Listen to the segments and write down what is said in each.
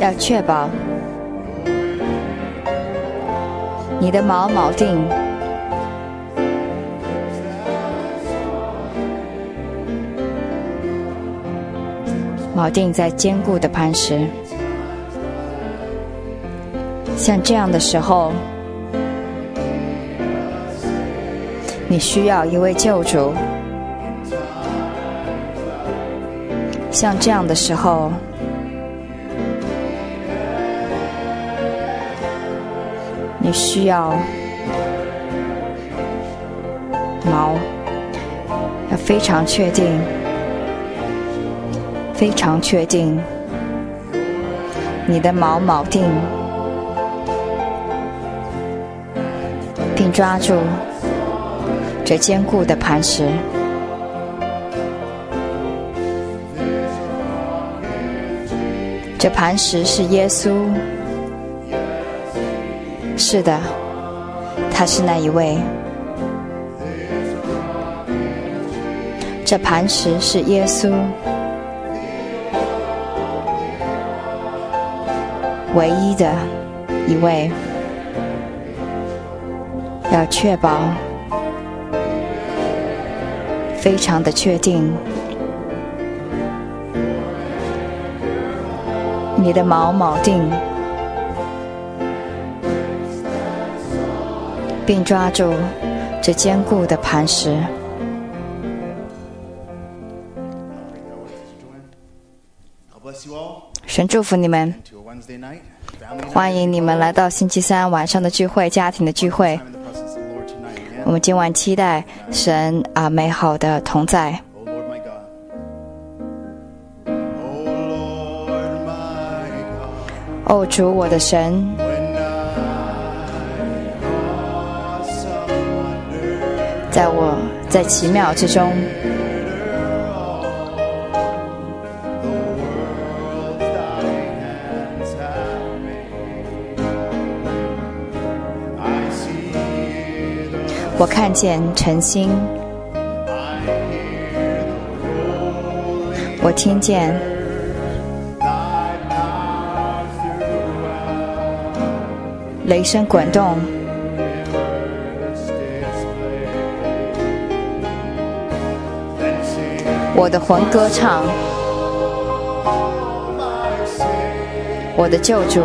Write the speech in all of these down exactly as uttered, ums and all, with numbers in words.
要确保你的锚锚定，锚定在坚固的磐石。像这样的时候，你需要一位救主。像这样的时候，你需要锚，要非常确定，非常确定你的锚锚定，并抓住这坚固的磐石。这磐石是耶稣，是的，他是那一位。这磐石是耶稣，唯一的一位。要确保，非常的确定，你的锚锚定，并抓住这坚固的磐石。神祝福你们，欢迎你们来到星期三晚上的聚会，家庭的聚会。我们今晚期待神啊美好的同在。哦，主我的神，在我在奇妙之中，我看见晨星，我听见雷声滚动，我的魂歌唱，我的救主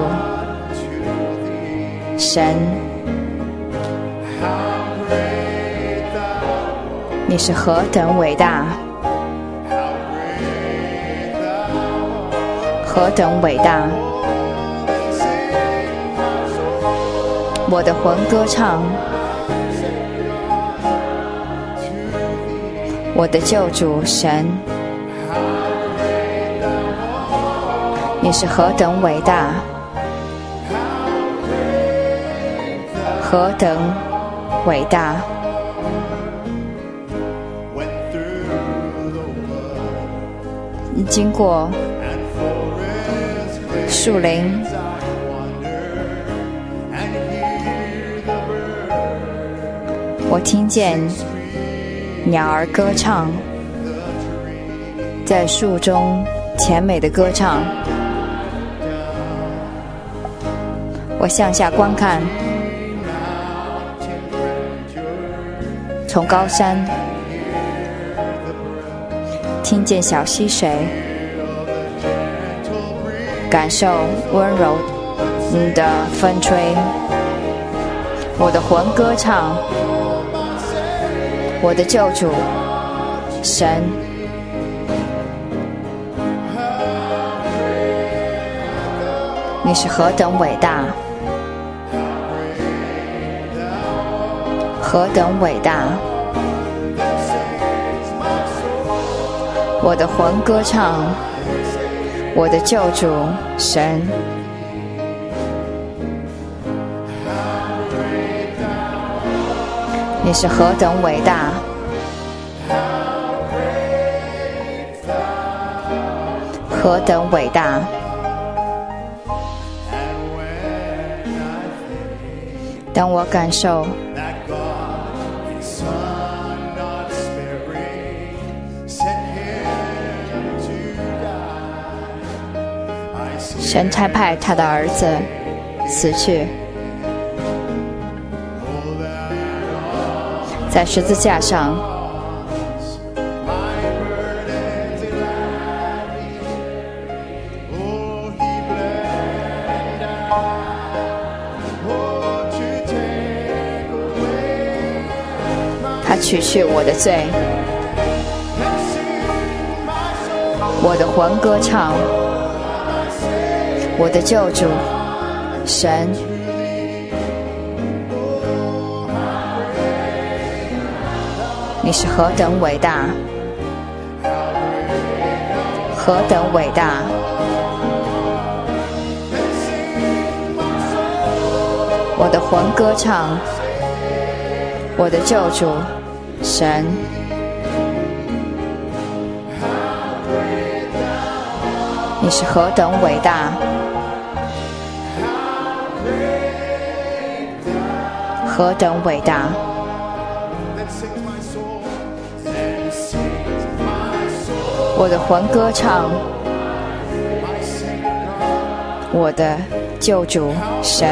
神，你是何等伟大，何等伟大！我的魂歌唱，我的救主神，你是何等伟大，何等伟大！经过树林，我听见鸟儿歌唱，在树中甜美的歌唱。我向下观看，从高山听见小溪水，感受温柔的风吹。我的魂歌唱，我的救主神，你是何等伟大，何等伟大！我的魂歌唱，我的救主神，你是何等伟大，何等伟大！当我感受神差派他的儿子死去，在十字架上，他取去我的罪，我的魂歌唱，我的救主神，你是何等伟大，何等伟大！我的魂歌唱，我的救主神，你是何等伟大，何等伟大！我的魂歌唱，我的救主神，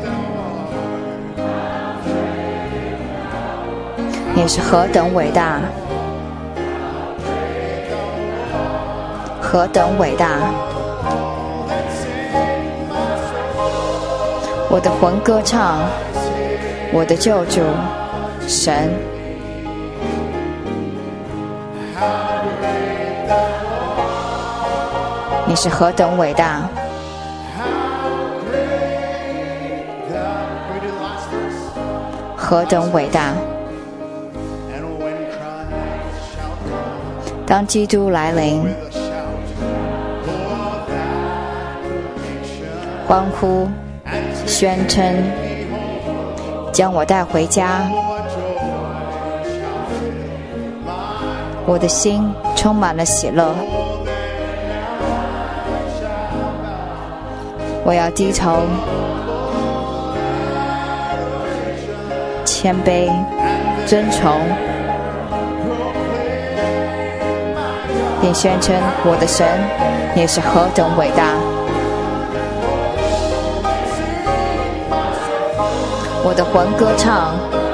你是何等伟大，何等伟大！我的魂歌唱，我的救主神，你是何等伟大，何等伟大！当基督来临，欢呼宣称，将我带回家，我的心充满了喜乐。我要低头谦卑尊崇，并宣称我的神也是何等伟大。我的魂歌唱，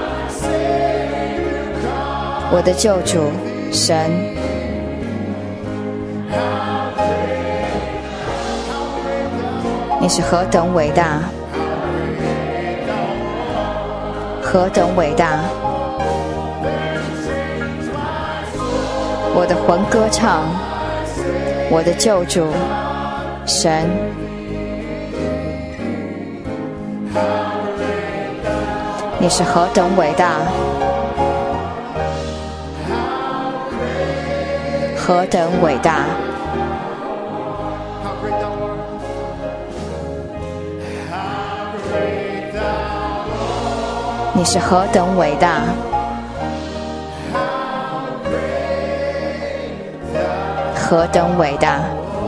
我的救主神，你是何等伟大，何等伟大！我的魂歌唱，我的救主神，你是何等伟大，何等伟大！你是何等伟大，何等伟大！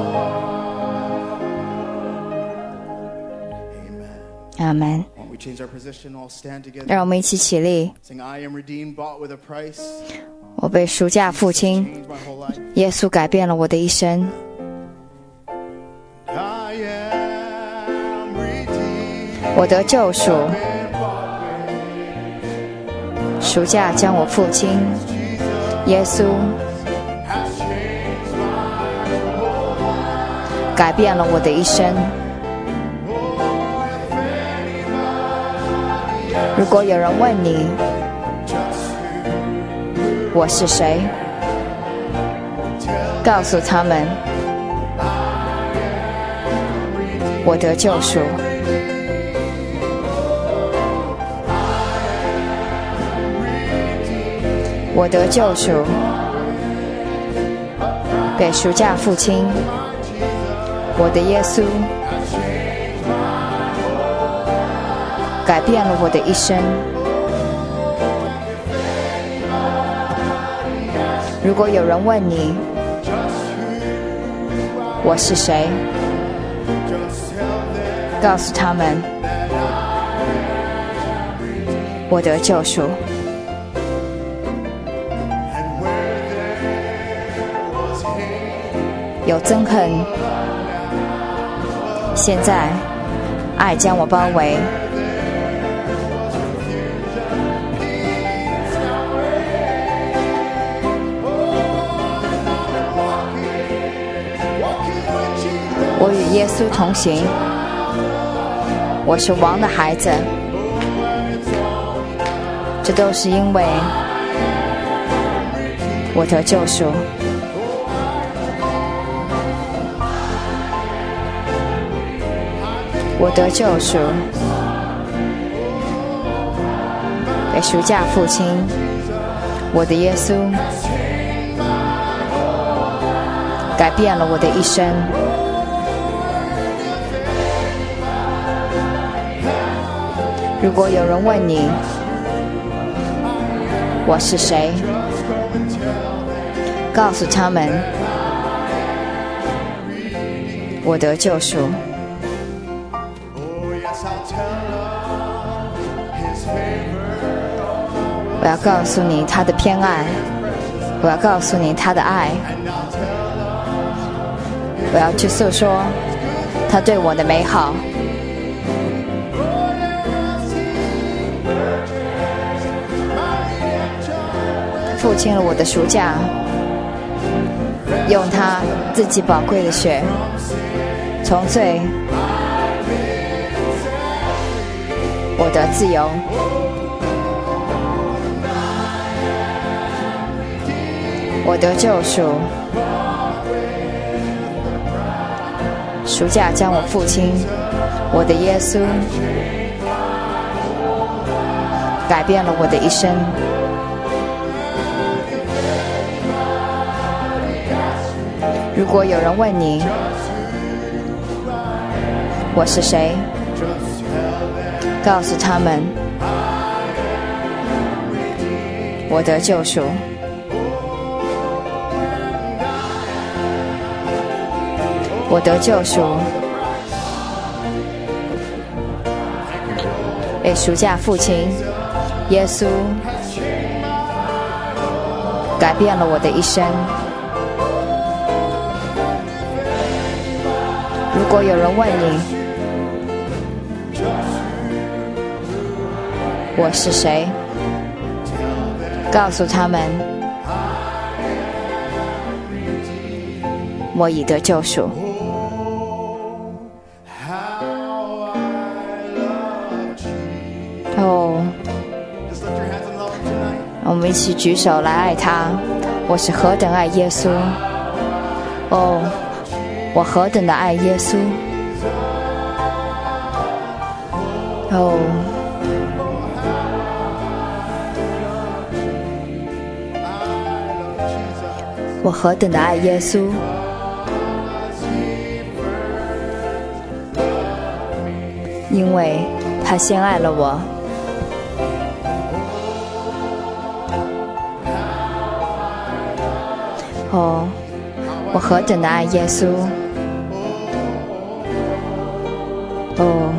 阿门。让我们一起起立。我被赎价付清，耶稣改变了我的一生。我得救赎，赎价将我付清，耶稣改变了我的一生。如果有人问你我是谁，告诉他们我得救赎，我得救赎，被赎价付清，我的耶稣改变了我的一生。如果有人问你我是谁，告诉他们我得救赎。有憎恨， 现在，爱将我包围。我与耶稣同行，我是王的孩子，这都是因为我得救赎。我得救赎，被赎价付清，我的耶稣改变了我的一生。如果有人问你我是谁，告诉他们我得救赎。我要告诉你他的偏爱，我要告诉你他的爱，我要去诉说他对我的美好。付清了我的赎价，用他自己宝贵的血，从罪我得自由。我得救赎，赎价将我付清，我的耶稣改变了我的一生。如果有人问你我是谁，告诉他们我得救赎。我得救赎，被赎价付清，耶稣改变了我的一生。如果有人问你我是谁，告诉他们我已得救赎。哦，我们一起举手来爱他。我是何等爱耶稣！哦，我何等的爱耶稣！哦，我何等的爱耶稣！因为他先爱了我。哦，我何等的爱耶稣！哦，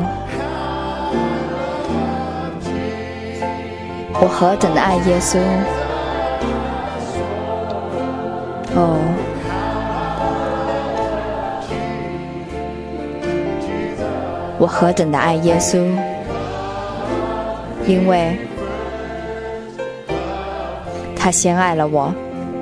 我何等的爱耶稣！哦，我何等的爱耶稣！因为他先爱了我。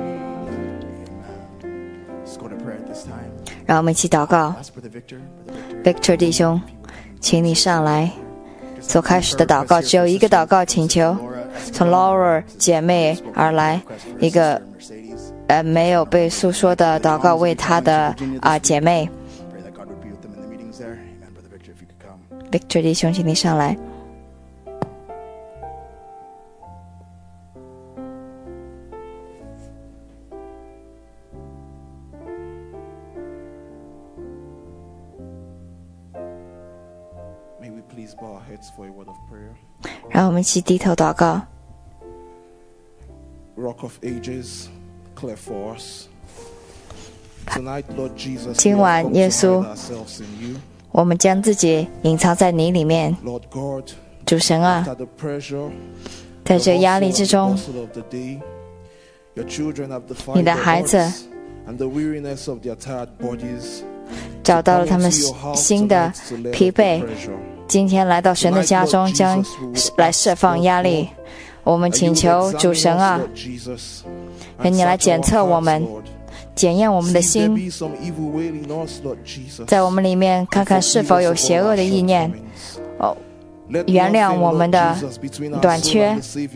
让我们一起祷告。Victor 弟兄，请你上来。所开始的祷告只有一个祷告请求，从 Laura 姐妹而来，一个呃没有被诉说的祷告，为她的啊、呃、姐妹。Victor 弟兄，请你上来。让我们一起低头祷告。 Rock of Ages, clear for us. Tonight, Lord Jesus, 今晚耶稣，我们将自己隐藏在你里面。主神啊，在这压力之中，你的孩子找到了他们新的疲惫，今天来到神的家中，将来释放压力。我们请求主神啊，愿你来检测我们，检验我们的心，在我们里面看看是否有邪恶的意念，哦，原谅我们的短缺。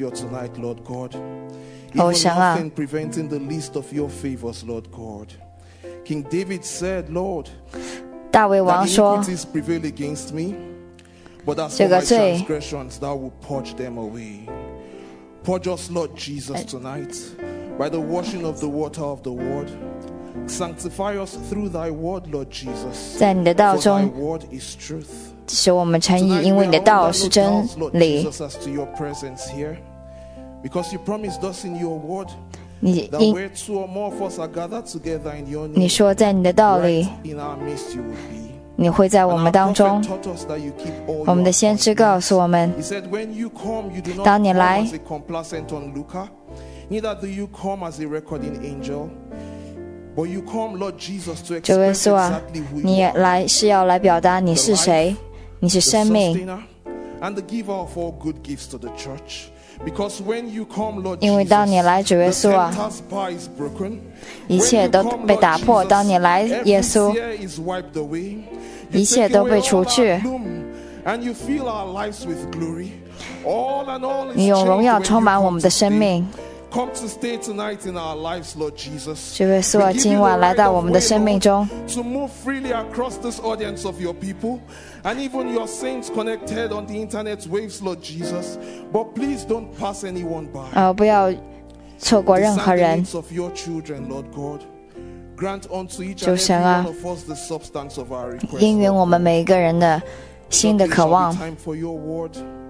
哦，神啊，大卫王说，这个罪 Purge us, Lord Jesus, tonight by the washing of the water of the word. Sanctify us through thy word, Lord Jesus. 在你的道 For thy 中 word is truth. 使我们称义， Tonight 因 we 为 are 你的 all 道 that 是 no 真 doubts, Lord 理。 Jesus, as to your presence here. Because you promised us in your word 你 that 因 where two or more of us are gathered together in your 你 name, 说在你的道里， right in our midst you would be. 你会在我 And 们 our 当中。 prophet taught us that you keep all 我们 your 的先知告诉我们， He said, when you come, you do not 当你 come 来 as a complacent onlooker, neither do you come as a recording angel, but you come, Lord Jesus, to 主耶 express 稣啊， exactly who 你 you are, 来是要来表达你是谁，你是 the 生命， sustainer and the giver of all good gifts to the church. Because when you come, Lord 因为 Jesus, 当你来，主耶 the 稣啊， tempter's bar is broken. 一 When 切 you 都 come, 被 Lord 打破。 Jesus, 当你来， every 耶稣， tear is wiped away. 一 You 切 take 都 away 被 all 除 our 去。 gloom, and you fill our lives with glory. All and all is 你用荣 changed 耀 when 充 you 满我 come 们的 to 生 stay. 命。 Come to stay tonight in our lives, Lord Jesus. 主耶稣啊， We give 今 you 晚 the 来 right 到 of 我们的 way, 生命 Lord, 中， to move freely across this audience of your people, and even your saints connected on the internet waves, Lord Jesus. But please don't pass anyone by. 呃，不要错过任 Discern 何 the 人。 needs of your children, Lord God. Grant unto each 主 and 神 every 啊， one of us the substance of our request. 应允 Lord 我们 God. 每一个人的新的 Shortly 渴 shall be 望。 time for your word.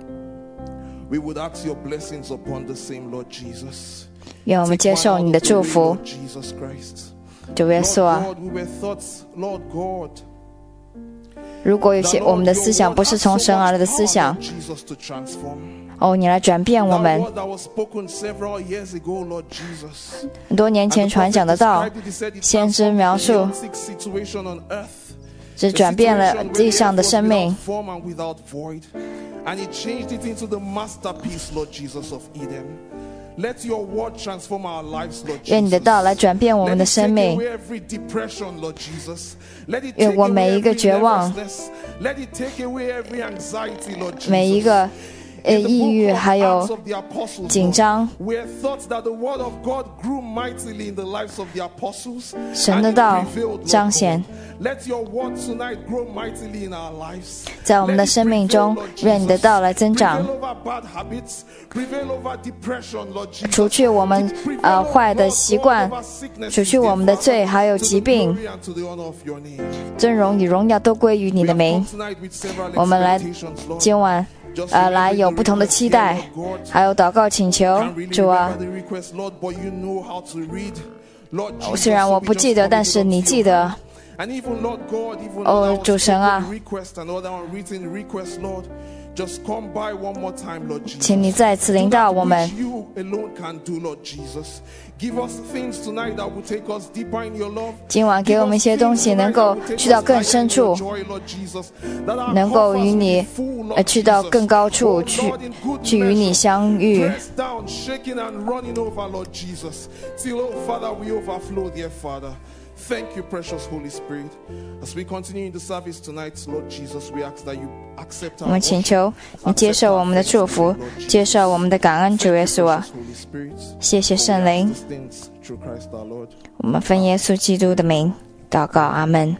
We would ask your blessings upon the same, Lord Jesus. 愿我们 Take 接 my 受 out 你的 of the 祝 way, 福， Lord Jesus Christ. 主耶 Lord 稣啊。 God, we were thoughts, Lord God, 如果有 that 些我们 Lord, 的 your 思想 word 不是 has 从 so 神而来 much 的思 power, 想， Lord Jesus, to transform. 哦，你来转变我 That 们。 word that was spoken several years ago, Lord Jesus. 很多年 And 前 the 传 prophet 讲的道， described it, he said it 先知 transformed 描 the 述， chaotic situation on earth. 只 The 转变了 situation where 地 the 上的 earth was 生 without 命， form and without void. And he changed it into the masterpiece, Lord Jesus, of Eden. Let your word transform our lives, Lord 愿你的 Jesus. 道来转变我们 Let 的 it 生 take 命， away every depression, Lord Jesus. Let it 愿 take 我 away 每一个 every 绝望， nervousness. Let it take away every anxiety, Lord 每一 Jesus. 个呃 In the 抑郁 book of 还 Acts 有 of the Apostles, 紧 Lord, 张， we're taught that the word of God grew mightily in the lives of the apostles, 神 and 的 it 道 prevailed, Lord 彰显 God. Let your word tonight grow mightily in our lives. 在我们的 Let it 生命 prevail, 中， Lord 愿你的 Jesus. 道来增长， Prevail over bad habits. Prevail over depression, Lord Jesus. 除去我们 Prevail 呃 over 坏的 Lord 习 God 惯， over sicknesses, 除去我们的 dear 罪 Father, 还有 to 疾 the 病， glory and to the honor of your name. 尊荣与荣耀都归于你 We 的 have 名 come。tonight with several 我们来 expectations, Lord. 今晚 Just 呃来 remembering 有 the 不同的 request 期 here, 待， Lord God. 还有祷告请求， Can't really 主啊 remember，the request, Lord, but you know how to read. Lord Jesus, 虽然 so 我 we 不 just 记得， commit 但 it 是 unto 你 your 记得。 And even Lord God, even 哦， now 主神啊， request and other unwritten request, Lord, just come by one more time, Lord Jesus. 请你再次领导我们。 Do that which you alone can do, Lord Jesus. Give us things tonight that will take us deeper in your love. 今晚给我们一些东西，能够去到更深处，能够与你呃去到更高处，去去与你相遇。 Down, shaking and running over, Lord Jesus. Till, oh Father, we overflow, dear Father. Thank you, precious Holy Spirit. As we continue in the service tonight, Lord Jesus, we ask that you accept 我 our 们请 worship, 求你接受我们的祝福，接受我们的感恩，主耶稣啊， Holy Spirit. 谢谢圣灵。 These things through Christ our Lord. 我们奉耶稣基督的名祷告，阿门。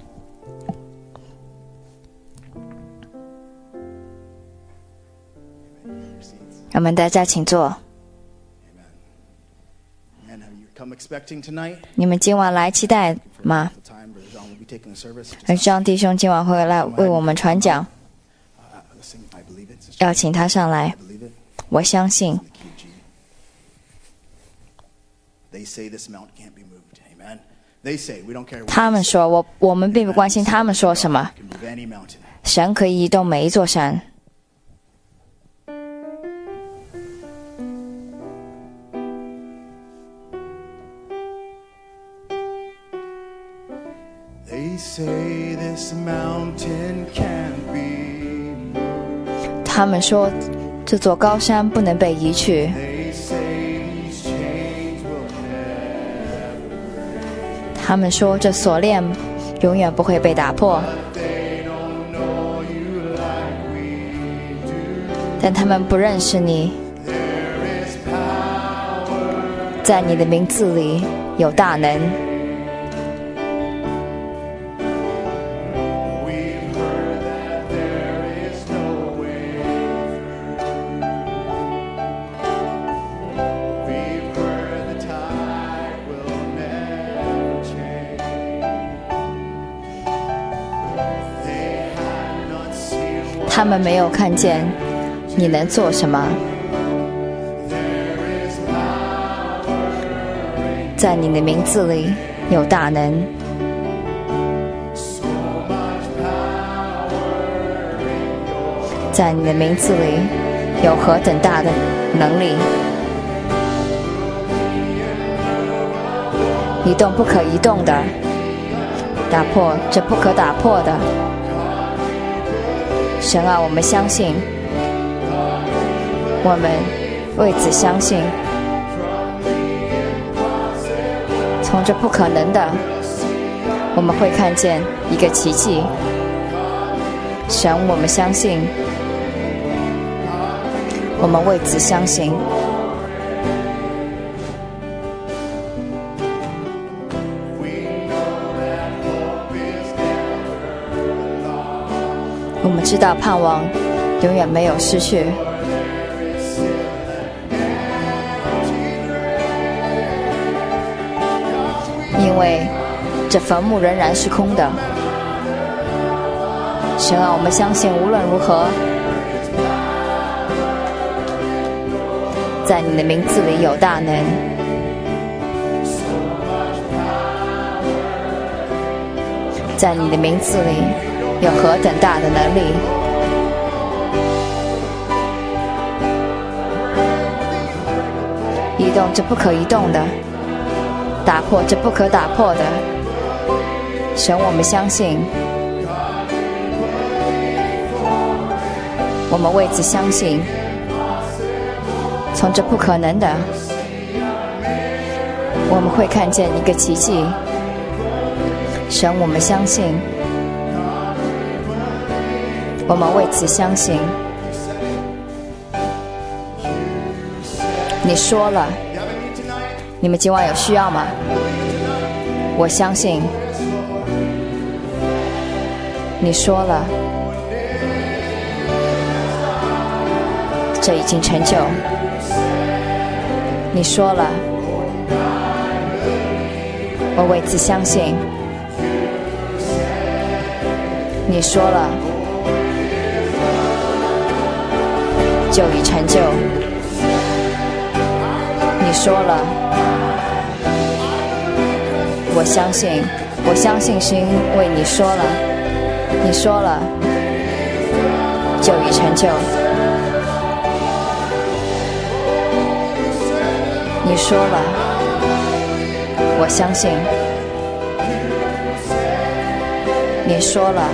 我们大家请坐。 Come expecting tonight. 你们今晚来期待吗？ The time Brother John will be taking the service. 而张弟兄今晚会来为我们传讲， Uh, listen, I believe it. Sister. 要请他上来 I。believe it. 我相信 The key G. They say this mountain can't be moved. Amen. They say we don't care. What 他们说，我我们并不关心他们说什么， can move any mountain. 神可以移动每一座山。 They say 他们说这座高山不能被移去，他们说这锁链永远不会被打破，但他们不认识你。在你的名字里有大能，他们没有看见你能做什么。在你的名字里有大能，在你的名字里有何等大的能力，移动不可移动的，打破这不可打破的。神啊，我们相信，我们为此相信，从这不可能的，我们会看见一个奇迹。神，我们相信，我们为此相信。我们知道盼望永远没有失去，因为这坟墓仍然是空的。神啊，我们相信无论如何，在你的名字里有大能，在你的名字里有何等大的能力，移动这不可移动的，打破这不可打破的。神，我们相信，我们为此相信，从这不可能的，我们会看见一个奇迹。神，我们相信，我们为此相信。你说了，你们今晚有需要吗？我相信，你说了，这已经成就。你说了，我为此相信。你说了，就已成就。你说了，我相信，我相信是因为你说了，你说了，就已成就。你说了，我相信。你说了，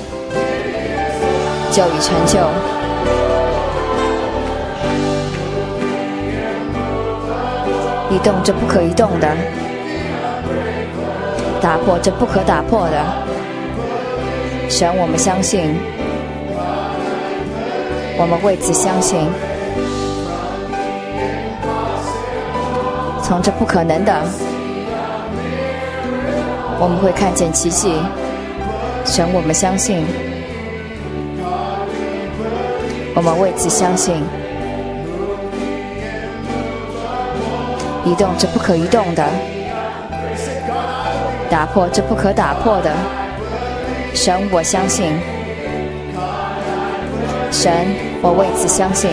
就已成就。移动这不可移动的，打破这不可打破的。神，我们相信，我们为此相信，从这不可能的，我们会看见奇迹。神，我们相信，我们为此相信，移动这不可移动的，打破这不可打破的。神，我相信，神，我为此相信，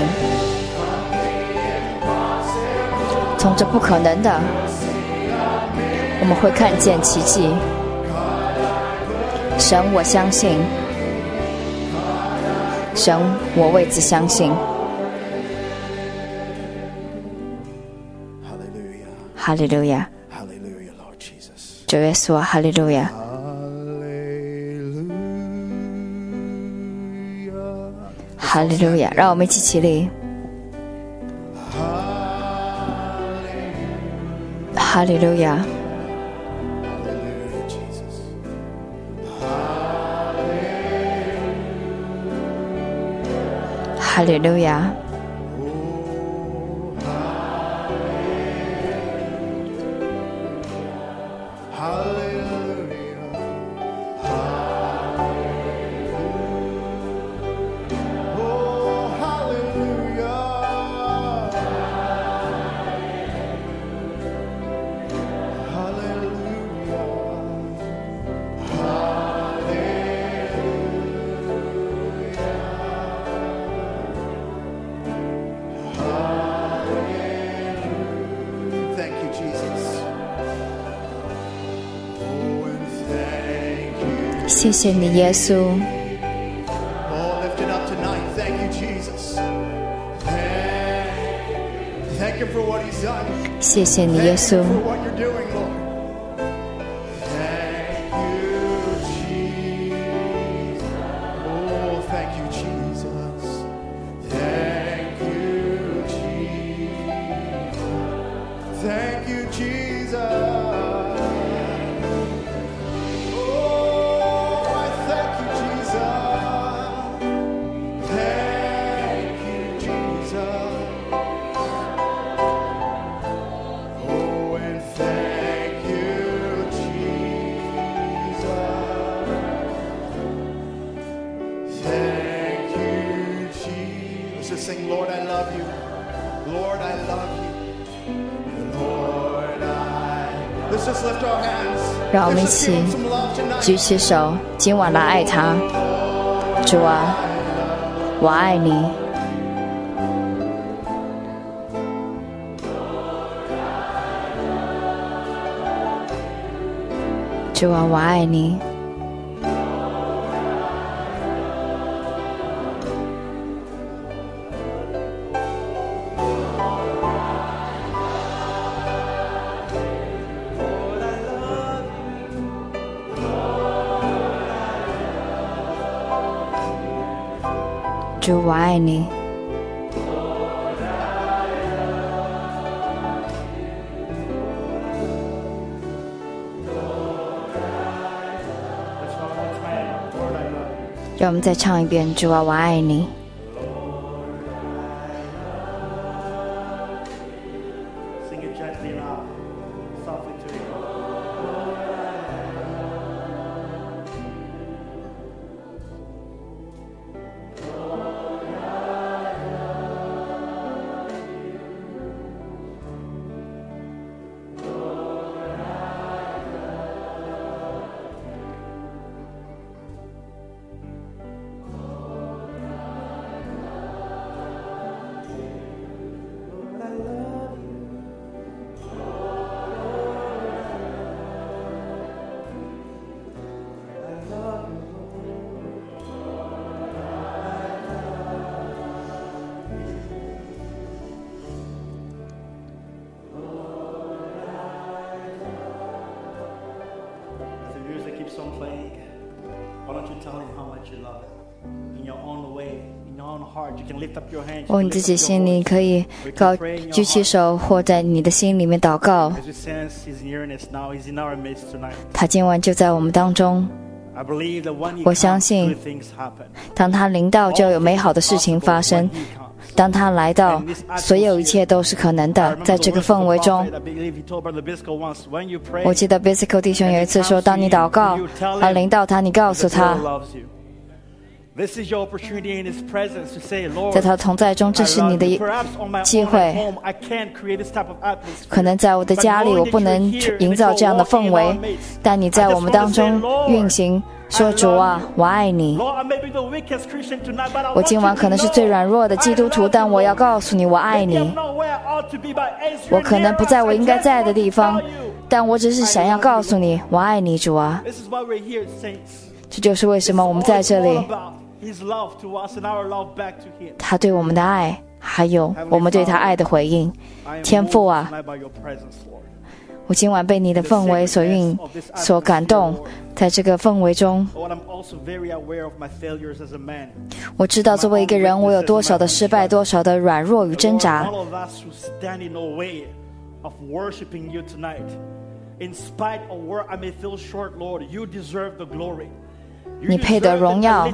从这不可能的，我们会看见奇迹。神，我相信，神，我为此相信。哈利路亚，主耶稣，哈利路亚，哈哈利路亚！让我们一起起立。哈利路亚！哈利路亚！谢谢你，耶稣。谢谢你，耶稣。 Sing, Lord, I love you. Lord, I love you. Lord, I... Let's just lift our hands. 让我们一起举起手，今晚来爱他。主啊，我爱你。主啊，我爱你。主，我爱你。让我们再唱一遍，主啊，我爱你。哦，你自己心里可以高举起手，或在你的心里面祷告。他今晚就在我们当中。我相信，当他临到，就有美好的事情发生。当他来到，所有一切都是可能的。在这个氛围中，我记得 Bisico 弟兄有一次说，当你祷告，而临到他，你告诉他，在他同在中，这是你的机会。可能在我的家里，我不能营造这样的氛围，但你在我们当中运行。说主啊，我爱你。我今晚可能是最软弱的基督徒，但我要告诉你，我爱你。我可能不在我应该在的地方，但我只是想要告诉你，我爱你，主啊。这就是为什么我们在这里。他对我们的爱，还有我们对他爱的回应。天父啊， 我今晚被你的氛围所运所感动，在这个氛围中，我知道作为一个人，我有多少的失败，多少的软弱与挣扎。你配得荣耀。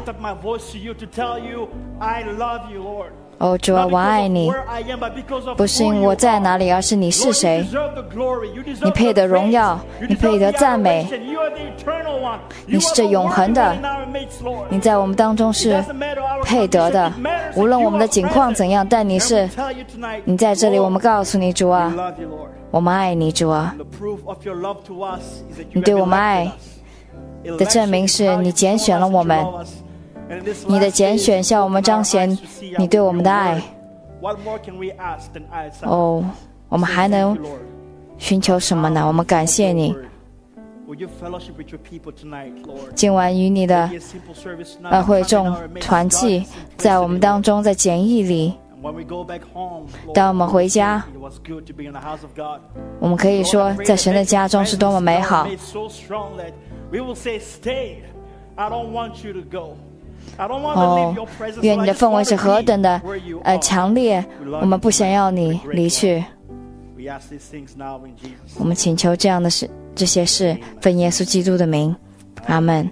哦，主啊，我爱你，不是因为我在哪里，而是你是谁。你配得荣耀，你配得赞美，你是这永恒的，你在我们当中是配得的。无论我们的境况怎样，但你是，你在这里，我们告诉你，主啊，我们爱你，主啊，你对我们爱的证明是你拣选了我们。你的拣选向我们彰显你对我们的爱。哦，我们还能寻求什么呢？我们感谢你。今晚与你的呃会众团契在我们当中，在简易里。当我们回家，我们可以说在神的家中是多么美好。哦，愿你的氛围是何等的呃强烈，我们不想要你离去。我们请求这样的事，这些事，奉耶稣基督的名，阿门。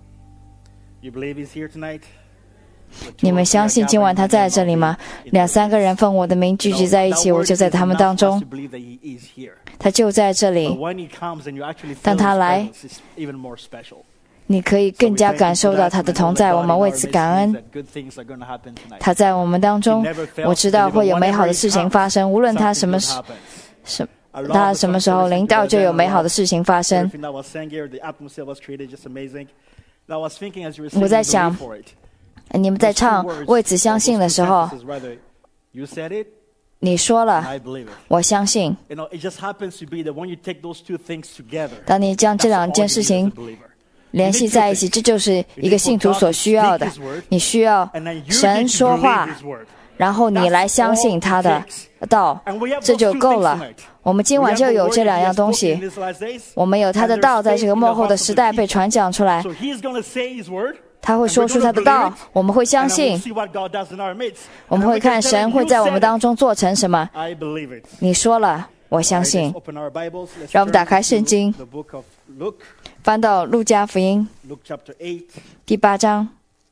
你们相信今晚他在这里吗？两三个人奉我的名聚集在一起，我就在他们当中。他就在这里。当他来，你可以更加感受到他的同在，我们为此感恩。他在我们当中，我知道会有美好的事情发生，无论他什么时什他什么时候临到，就有美好的事情发生。我在想，你们在唱为此相信的时候，你说了，我相信。当你将这两件事情联系在一起，这就是一个信徒所需要的。你需要神说话，然后你来相信他的道，这就够了。我们今晚就有这两样东西，我们有他的道，在这个末后的时代被传讲出来，他会说出他的道，我们会相信，我们会看神会在我们当中做成什么。你说了，我相信。让我们打开圣经，翻到路加福音第八章。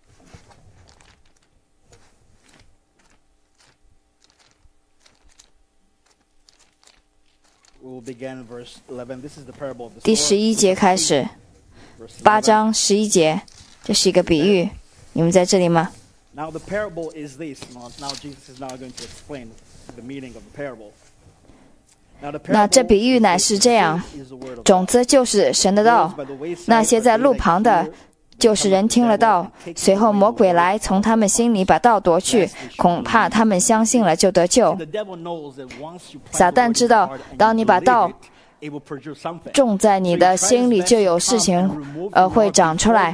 第十一节开始，八章十一节，这是一个比喻。你们在这里吗？ Now the parable is this. Now Jesus is now going to explain the meaning of the parable. 那这比喻乃是这样，种子就是神的道，那些在路旁的，就是人听了道，随后魔鬼来从他们心里把道夺去，恐怕他们相信了就得救。撒旦知道，当你把道种在你的心里，就有事情呃会长出来。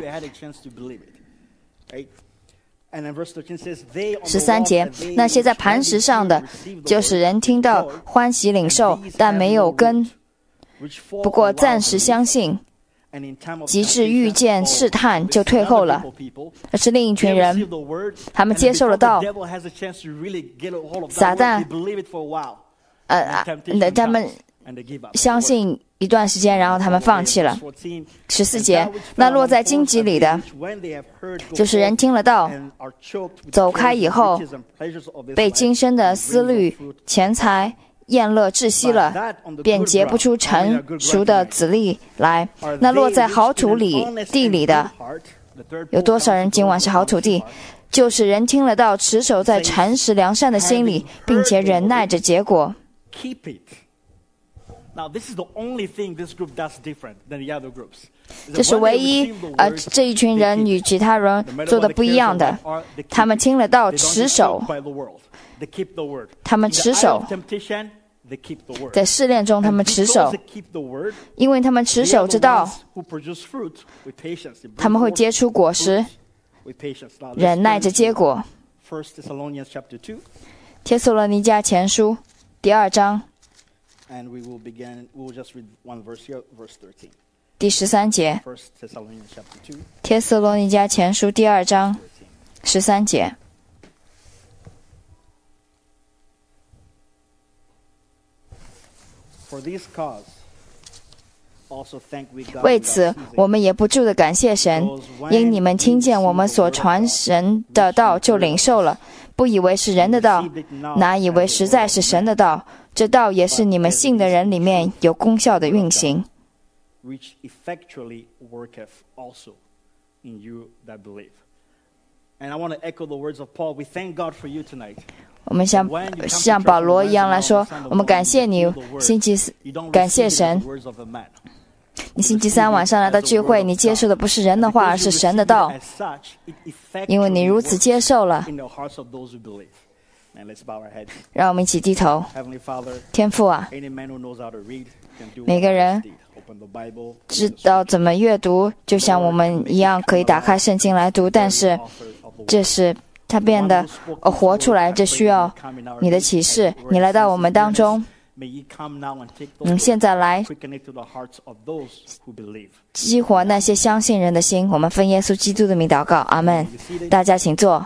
十三节，那些在磐石上的，就是人听到欢喜领受，但没有根，不过暂时相信，及至遇见试探就退后了。而是另一群人，他们接受了道，撒旦呃他们相信一段时间，然后他们放弃了。十四节，那落在荆棘里的，就是人听了道，走开以后，被今生的思虑、钱财、厌乐窒息了，便结不出成熟的子粒来。那落在好土里地里的，有多少人今晚是好土地？就是人听了道，持守在诚实良善的心里，并且忍耐着结果。 Now, this is the only thing this group does different than the other groups. 这是唯一呃这一群人与其他人做的不一样的。他们听了道，持守，他们持守，在试炼中他们持守，因为他们持守之道，他们会结出果实，忍耐着结果。帖撒罗尼迦前书第二章。 And we will begin, we will just read one verse here, verse thirteen. 第十三节， First Thessalonians chapter two. 帖撒罗尼迦前书第二章十三节。 For this cause, also thank we God 为此，我们也不住地感谢神，因你们听见我们所传神的道，就领受了，不以为是人的道，哪以为实在是神的道。这道也是你们信的人里面有功效的运行。 which effectually worketh also in you that believe. And I want to echo the words of Paul. We thank God for you tonight. 我们像像保罗一样来说，我们感谢你，星期四感谢神。你星期三晚上来到聚会，你接受的不是人的话，而是神的道，因为你如此接受了。让我们一起低头。天父啊，每个人知道怎么阅读，就像我们一样可以打开圣经来读，但是这是它变得活出来，这需要你的启示。你来到我们当中，嗯，现在来激活那些相信人的心。我们奉耶稣基督的名祷告，阿们。大家请坐。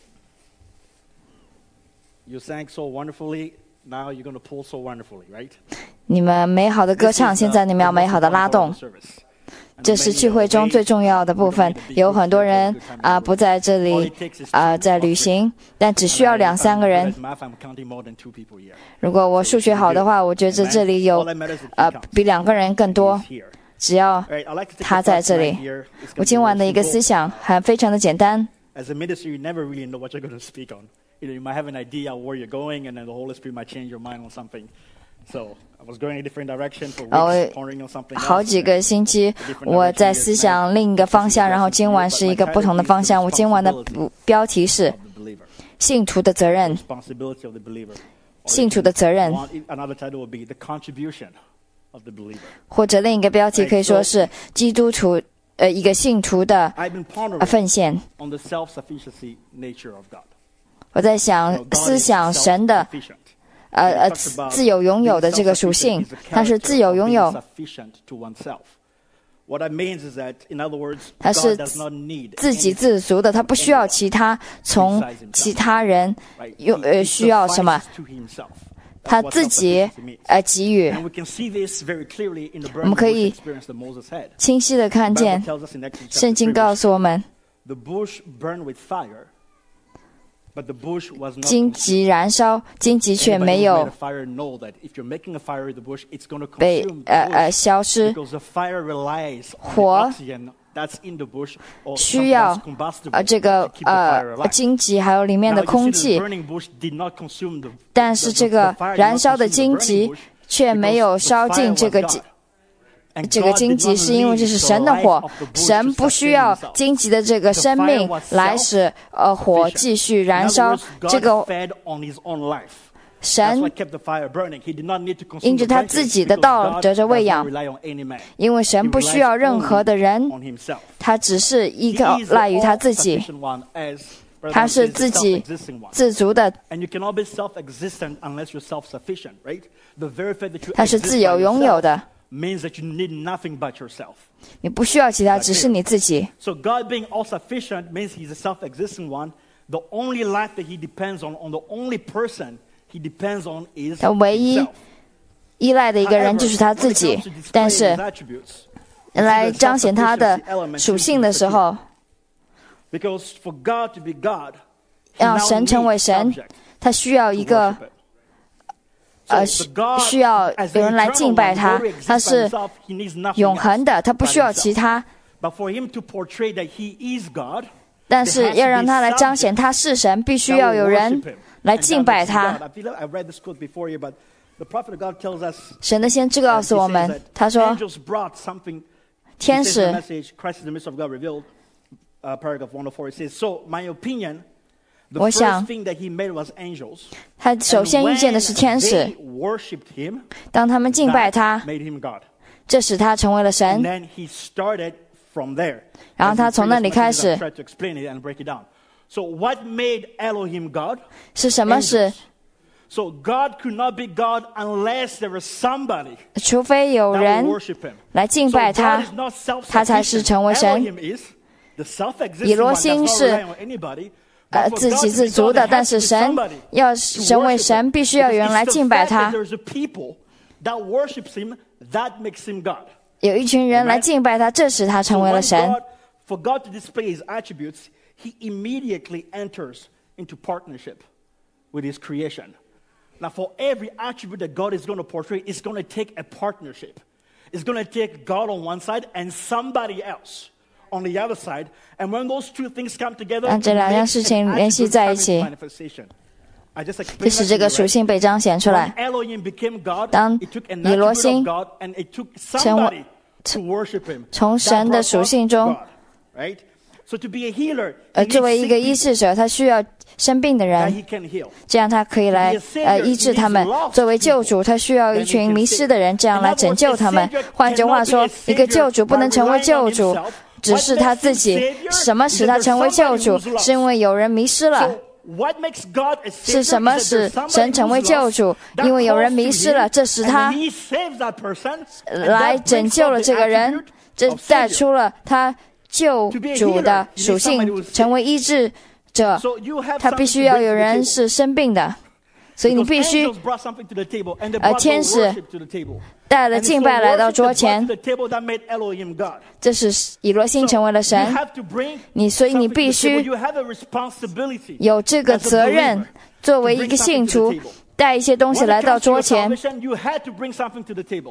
你们美好的歌唱，现在你们要美好的拉动。这是聚会中最重要的部分。有很多人啊、呃、不在这里啊、呃、在旅行，但只需要两三个人。如果我数学好的话，我觉得这里有呃比两个人更多。只要他在这里。我今晚的一个思想还非常的简单。You know, you might have an idea where you're going, and then the Holy Spirit might change your mind on something. So I was going a different direction for weeks, pondering on something else. 好几个星期，我在思想另一个方向，然后今晚是一个不同的方向。我今晚的标题是信徒的责任。信徒的责任。或者另一个标题可以说是基督徒呃一个信徒的呃奉献。我在想思想神的呃呃自由拥有的这个属性，它是自由拥有，它是自给自足的，它不需要其他从其他人用呃需要什么，他自己呃给予。我们可以清晰的看见，圣经告诉我们。荆棘燃烧，荆棘却没有被呃呃消失。火需要呃这个呃荆棘还有里面的空气，但是这个燃烧的荆棘却没有烧尽这个荆。这个荆棘是因为这是神的火，神不需要荆棘的这个生命来使呃火继续燃烧。这个神因着他自己的道得着喂养，因为神不需要任何的人，他只是依靠赖于他自己，他是自己自足的，他是自由拥有的。 means that you need nothing but yourself. 你不需要其他，只是你自己。 So God being all-sufficient means He's a self-existing one. The only life that He depends on, on the only person He depends on is 他唯一依赖的一个人就是他自己。但是来彰显他的属性的时候， because for God to be God, 让神成为神，他需要一个。呃，需要有人来敬拜他，他是永恒的，他不需要其他。但是要让他来彰显他是神，必须要有人来敬拜他。神的先知告诉我们，他说，天使。我想，他首先遇见的是天使。当他们敬拜他，这使他成为了神。然后他从那里开始。是什么使 So God could not be God unless there was somebody 除非有 that 人 will worship him. 来敬拜 So 他 God is not self-sufficient. 他才是成为神。 Elohim is the self-existing 以罗 one, does 星 not 是 rely on anybody. 呃 But for 自 God 给 to 自 be 足 God, 的， there 但 has 是 to be 神 somebody 要 to 成为 worship 神， him. 必须要有人 Because 来 it's the 敬拜 fact that 他。 there's a people that worships him that makes him God. 有一群人来敬拜他，这使他 So 成为了 when 神。 God, for God to display his attributes, he immediately enters into partnership with his creation. Now, for every attribute that God is going to portray, it's going to take a partnership. It's going to take God on one side and somebody else on the other side. And when those two things come together, 让这两样事情联系在一起， I just 就 explained 使 that 这 to 个 you, 属 right? 性被彰显出 When 来。 Elohim became God, 当 it took an 以罗 attribute 星 of God and it took 成为 somebody to worship him. 从 That 神的 brought 属 forth 性中 God, right? So to be a healer, 呃， he 作 needs 为一个 sick 医 people 治者，他需要生病的 that 人， he can heal. 这样他可以来呃医治他们。作为救主，他需要一群迷失的人，这样来拯救他们。换句话说，一个救主不能成为救主，只是他自己。什么使他成为救主？是因为有人迷失了。 What makes God a 是 savior 什么 is that 使 there's somebody 神成为 who's 救 lost 主？ that 因为有人 calls 迷 to 失了， him, 这使 and 他 then he saves that person, and 来 that 拯 brings 救 forth 了 the 这个人， attribute 这 of 带 savior. 出了他救主的属性，成为医治者。 So you have 他必 something 须 to 要 bring 有 to the 人 table. 是生病的，所以你 Because 必须 angels brought something to the table, and they 呃 brought 天 the 使 worship to the table. 带了 And it's 敬 the 拜来到 worship 桌 that brought 前 to，the table that made Elohim God. 这是以罗星 So 成为了 you 神。 have to bring 你所以你 something to 必 the 须 table. You have a responsibility 有这个 as a 责任 believer， 作为一个信徒，带一些东西 When 来 it 到 comes to 桌 your 前。 salvation, you had to bring something to the table.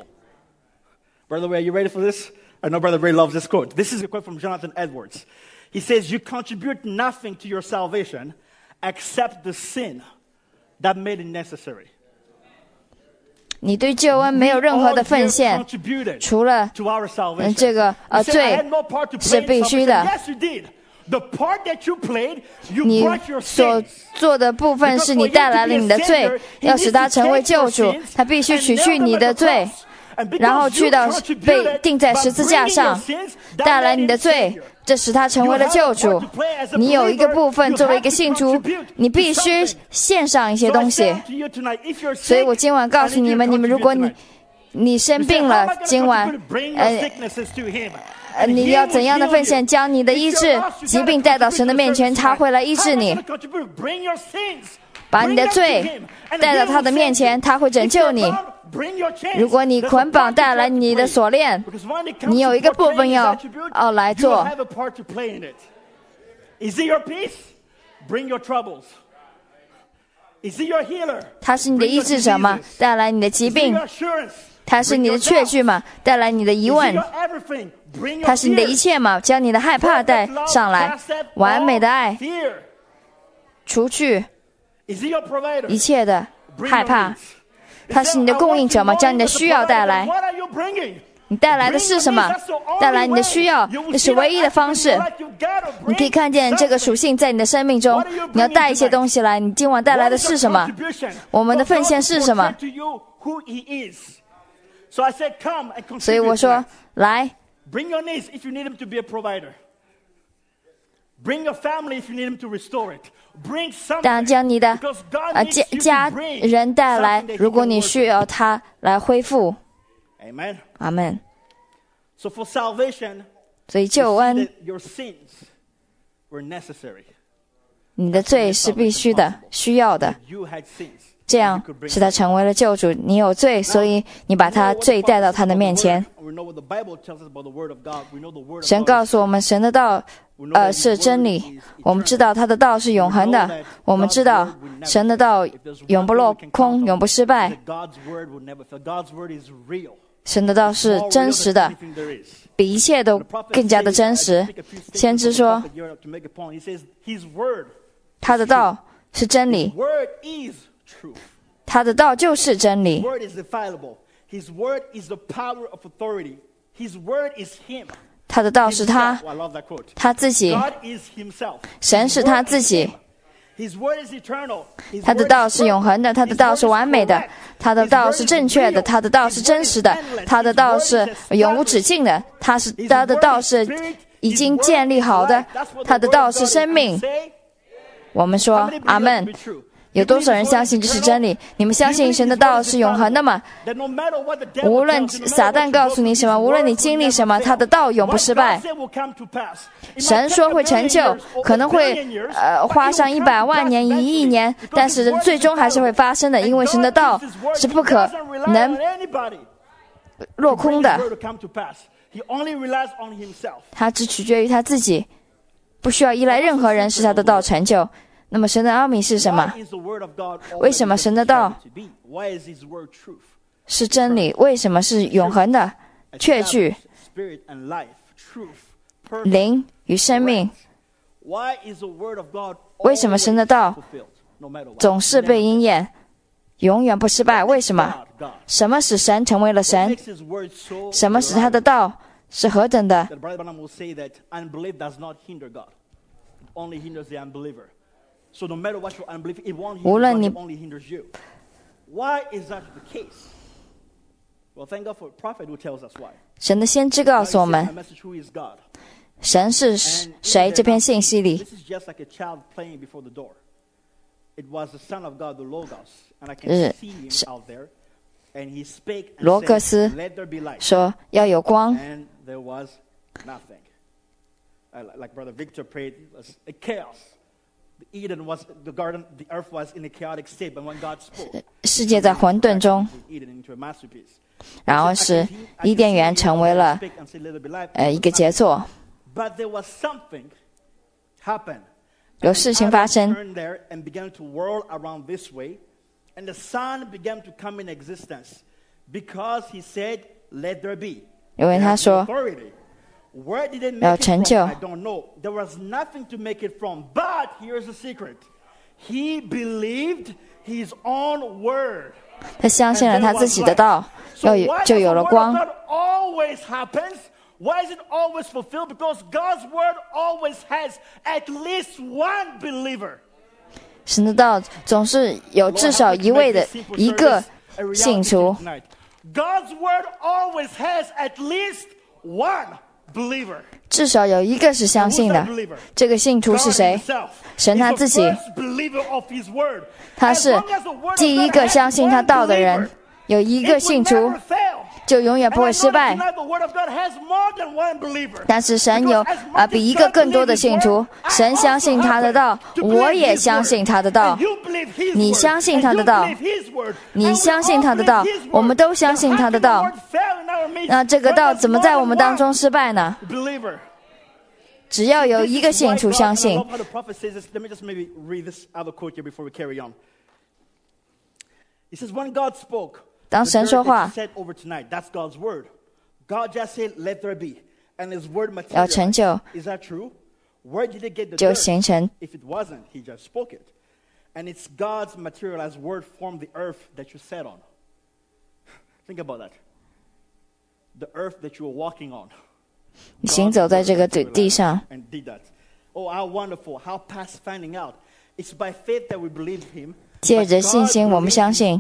Brother Ray, are you ready for this? I know Brother Ray loves this quote. This is a quote from Jonathan Edwards. He says, "You contribute nothing to your salvation except the sin that made it necessary." 你对救恩没有任何的奉献，除了 to our 嗯 salvation. 这个呃 You say, "I 罪 had no part to 是 play in 必须的。 salvation." Yes, you did. The part that you played, you 你 brought your 所 sins. 做的部分是你带来了你的罪，要使他成为救主，他必须取去你的罪，然后去到被钉在十字架上，带来你的罪，这使他成为了救主。你有一个部分作为一个信徒，你必须献上一些东西。所以我今晚告诉你们，你们如果你你生病了，今晚呃呃你要怎样的奉献，将你的医治疾病带到神的面前，他会来医治你。把你的罪带到他的面前，他会拯救你。如果你捆绑带来你的锁链，你有一个部分要要来做。他是你的医治者吗？带来你的疾病。他是你的确据吗？带来你的疑问。他是你的一切吗？将你的害怕带上来。完美的爱，除去一切的害怕。他是你的供应者吗？将你的需要带来。你带来的是什么？带来你的需要，这是唯一的方式。你可以看见这个属性在你的生命中。你要带一些东西来。你今晚带来的是什么？我们的奉献是什么？所以我说，来。 Bring your needs if you need him to be a provider. Bring your family if you need him to restore it. Bring something. 当将你的呃家家人带来，如果你需要他来恢复。 Amen. 阿门。 So for salvation, 所以救恩， your sins were necessary. 你的罪是必须的、需要的。 You had sins. 这样使他成为了救主。你有罪，所以你把他罪带到他的面前。神告诉我们，神的道呃是真理，我们知道他的道是永恒的，我们知道神的道永不落空，永不失败。神的道是真实的，比一切都更加的真实。先知说，他的道是真理，他的道就是真理。他的道是他，他自己，神是他自己。他的道是永恒的，他的道是完美的，他的道是正确的，他的道是真实的，他的道是永无止境的，他是他的道是已经建立好的，他的道是生命。我们说阿们。 有多少人相信这是真理？你们相信神的道是永恒的吗？无论撒旦告诉你什么，无论你经历什么，他的道永不失败。神说会成就，可能会呃花上一百万年、一亿年，但是最终还是会发生的，因为神的道是不可能落空的。他只取决于他自己，不需要依赖任何人使他的道成就。那么神的奥秘是什么？为什么神的道是真理？为什么是永恒的、确据、灵与生命？为什么神的道总是被应验，永远不失败？为什么？什么使神成为了神？什么使他的道是何等的？无论你 神的先知告诉我们神是谁。这篇信息里是罗格斯说要有光，世界在混沌中，然后是伊甸园成为了呃一个杰作。有事情发生，因为他说要成就。他相信了他自己的道，就有了光。 Why is it always fulfilled? Because God's word always has at least one believer. 神的道总是有至少一位的一个信徒。 God's word always has at least one believer. 至少有一个是相信的。这个信徒是谁？神他自己。他是第一个相信他道的人。有一个信徒就永远不会失败。但是神有啊比一个更多的信徒，神相信他的道，我也相信他的道。你相信他的道，你相信他的道，我们都相信他的道。那这个道怎么在我们当中失败呢？只要有一个信徒相信。当神说话，要成就，就形成。 And it's God's materialized word formed the earth that you sat on. Think about that. The earth that you were walking on. 你行走在这个地上。 And did that. Oh, how wonderful! How past finding out. It's by faith that we believe Him. 借着信心，我们相信。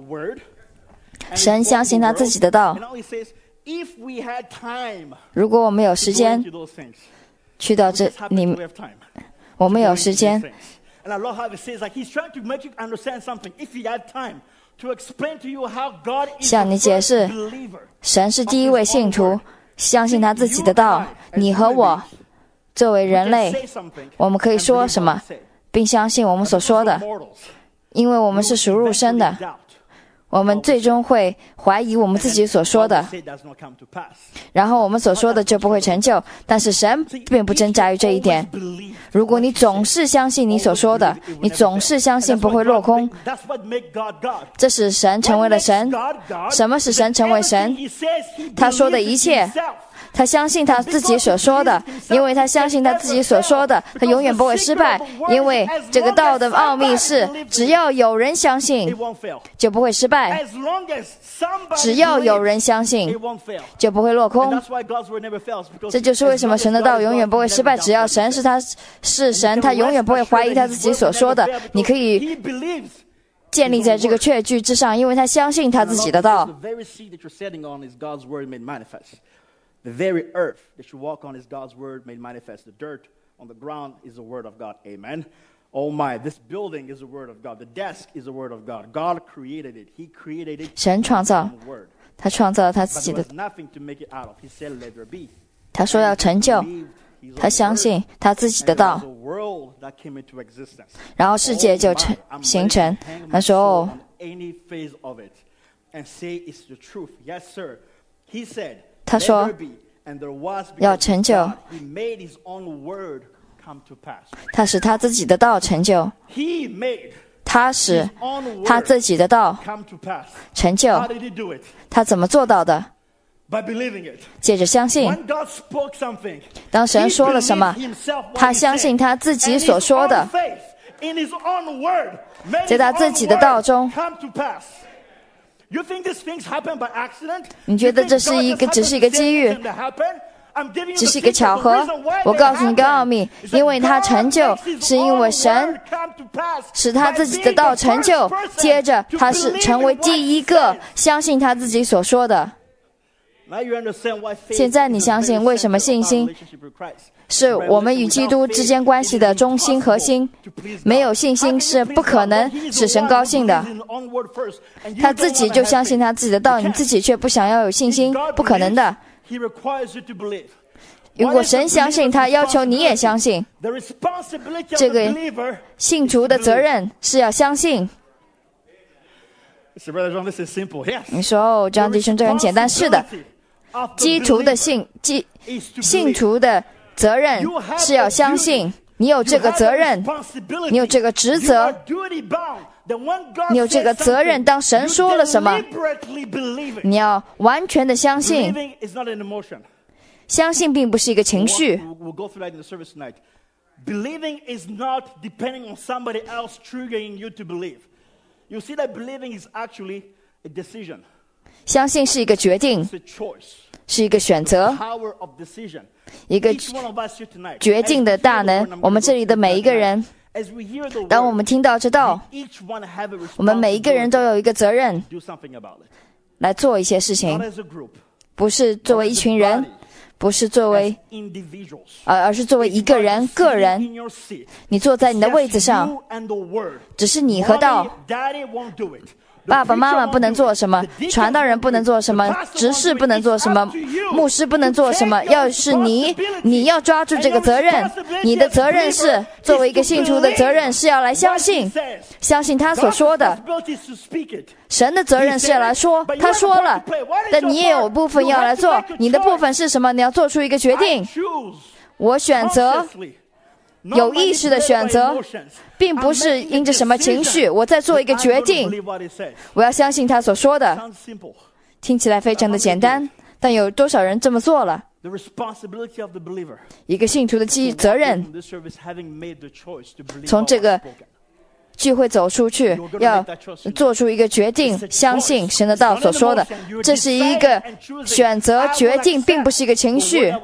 神相信他自己的道。如果我们有时间去到这里，我们有时间。向你解释，神是第一位信徒，相信他自己的道。你和我作为人类，我们可以说什么，并相信我们所说的，因为我们是属肉身的。我们最终会怀疑我们自己所说的，然后我们所说的就不会成就。但是神并不挣扎于这一点。如果你总是相信你所说的，你总是相信不会落空，这使神成为了神。什么使神成为神？他说的一切，他相信他自己所说的，因为他相信他自己所说的，他永远不会失败。因为这个道的奥秘是，只要有人相信，就不会失败。只要有人相信，就不会落空。这就是为什么神的道永远不会失败。只要神是他是神，他永远不会怀疑他自己所说的。你可以建立在这个确据之上，因为他相信他自己的道。 The very earth that you walk on is God's word made manifest. The dirt on the ground is the word of God. Amen. Oh my, this building is the word of God. The desk is the word of God. God created it. He created it. 神创造， Word. 他创造了他自 But 己 there 的， was nothing to make it out of. He said, let there be. 他说要成就， Believed his 他 own 相 word. 信他自己的 And there 道 was，a world that came into existence. 然后世界就 Oh 成 my, I'm 形 ready 成 to hang。my 他说 sword 哦， on any phase of it and say it's the truth. Yes, sir. He said, 他 let 说 there be, and there was 要 because 成就， God, he made his own word come to pass. 他使他自己的道成就， He made 他使 his own 他 word 自己的道 come to pass. 成就。 How did he do it? 他怎么做到的？ By believing it. 借着相信。 When God spoke something, 当 he 神说了什么 believed himself what 他 he 相 said. 信他自己 And 所 his 说 own 的， faith in his own word made 在 his 他自 own 己的道 word 中 come to pass. You think these things happen by accident? 你觉得这是一个 You think God just 只是一个 happened to 机遇 say anything that happened? I'm giving you 只 the 是一个 secret. 巧 The 合 reason why 我 they 告诉你一个 happen 奥秘 is that 因为他 God 成就 makes his 是因为 own 神 word come to pass 使他 by 自己 being 的道 the 成就 first person 接着 to 他是 believe 成为 in what 第一 he 个 said. 相信他自己所说的。 Now you understand why faith 现在你 is the 相信 very 为什么 center of 信 our 心 relationship with Christ. 是我们与基督之间关系的中心核心，没有信心是不可能使神高兴的。他自己就相信他自己的道，你自己却不想要有信心，不可能的。如果神相信他，要求你也相信。这个信徒的责任是要相信。你说哦，张弟兄，这很简单，是的。基督的信，基信徒的责任是要相信，你有这个责任，你有这个职责，你有这个责任。当神说了什么，你要完全的相信。相信并不是一个情绪。 Believing is not depending on somebody else triggering you to believe. You see that believing is actually a decision. 相信是一个决定， It's a choice. 是一个选择， Power of decision. 一个 Each one of us here tonight. 决定的大能。我们这里的每一个人， As we hear the 当我 word, 们听到这道， each one have a 我们每一个人 responsibility 都有一个责任 to do something about it. 来做一些事 Not 情， as a group, 不是作为一群人，不是作 as 为 individuals. 而而是作为一个人，个 Sitting 人。 in your seat. 你坐在你的位子 Just 上， you and the word. 只是你和 Mommy, 道。 Daddy won't do it. 爸爸妈妈不能做什么，传道人不能做什么，执事不能做什么，牧师不能做什么。要是你，你要抓住这个责任。你的责任是作为一个信徒的责任是要来相信，相信他所说的。神的责任是要来说，他说了，但你也有部分要来做。你的部分是什么？你要做出一个决定。我选择。有意识的选择，并不是因着什么情绪，我在做一个决定。我要相信他所说的。听起来非常的简单，但有多少人这么做了？一个信徒的责任，从这个聚会走出去，要做出一个决定，相信神的道所说的。这是一个选择决定，并不是一个情绪。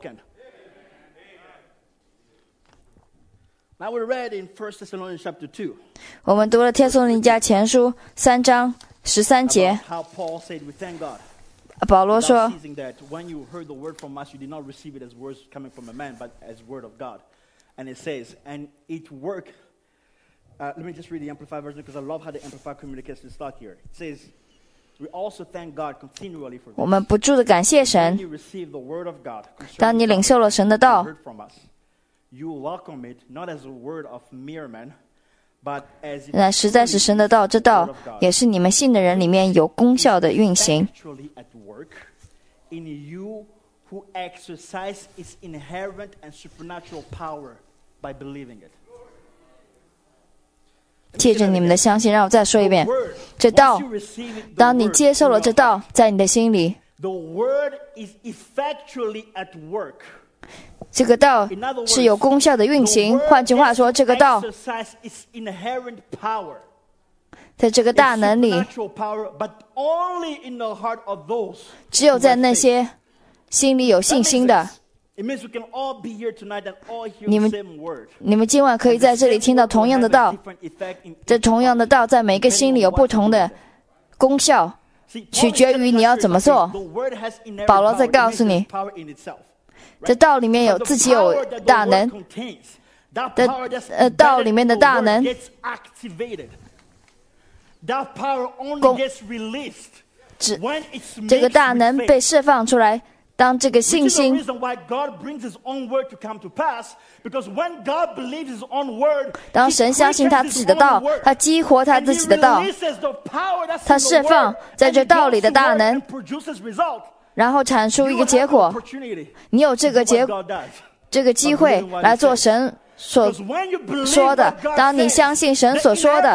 Now we read in First Thessalonians chapter two. 我们读了帖撒罗尼迦前书三章十三节。 How Paul said, "We thank God." 保罗说 Without ceasing that when you heard the word from us, you did not receive it as words coming from a man, but as word of God. And it says, and it worked. Uh, let me just read the Amplified version because I love how the Amplified communicates this thought here. It says, "We also thank God continually for 我 this." 们不住的感谢 When 神。 you receive the word of God, 当你领受了神的 you 道， heard from us, you welcome it not as a word of mere man, but as it 那实在是神的道，这道也是你们信的人里面有功效的运行。 actually at work in you who exercise its inherent and supernatural power by believing it. 借着你们的相信，让我再说一遍，这道，当你接受了这道，在你的心里， the word is effectually at work. 这个道是有功效的运行。换句话说，这个道 exercise its inherent power. 在这个大能里， Supernatural power, but only in the heart of those 只有在那些心里有信心的。 It means we can all be here tonight and all hear 你 the 们 same word. 你们今晚可以在这里听到同样的道，这同样的道在每个心里有不同的功效，取决于你要怎么做。保罗在告诉你，这道里面有自己有大能， 的呃道里面的大能，公只这个大能被释放出来。当这个信心，当神相信他自己的道，他激活他自己的道，他释放在这道里的大能，然后产出一个结果。你有这个结这个机会来做神所说的。当你相信神所说的，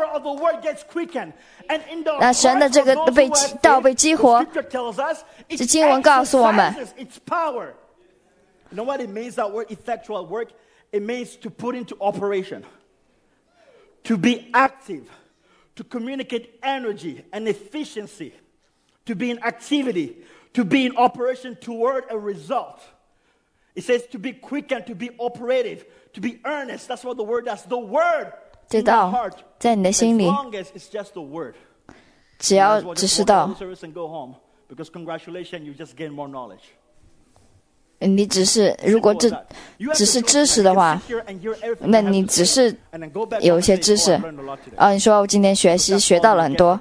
那神的这个被道被激活，这经文告诉我们。 You know what it means, that word effectual work? It means to put into operation, to be active, to communicate energy and efficiency, to be in activity, to be in operation toward a result. It says to be quick and to be operative, to be earnest. That's what the word does. The word in the heart, as long as it's just the word. 只要只是道。 Because congratulations, you just gain more knowledge. 你只是如果这只是知识的话，那你只是有一些知识啊。你说我今天学习学到了很多，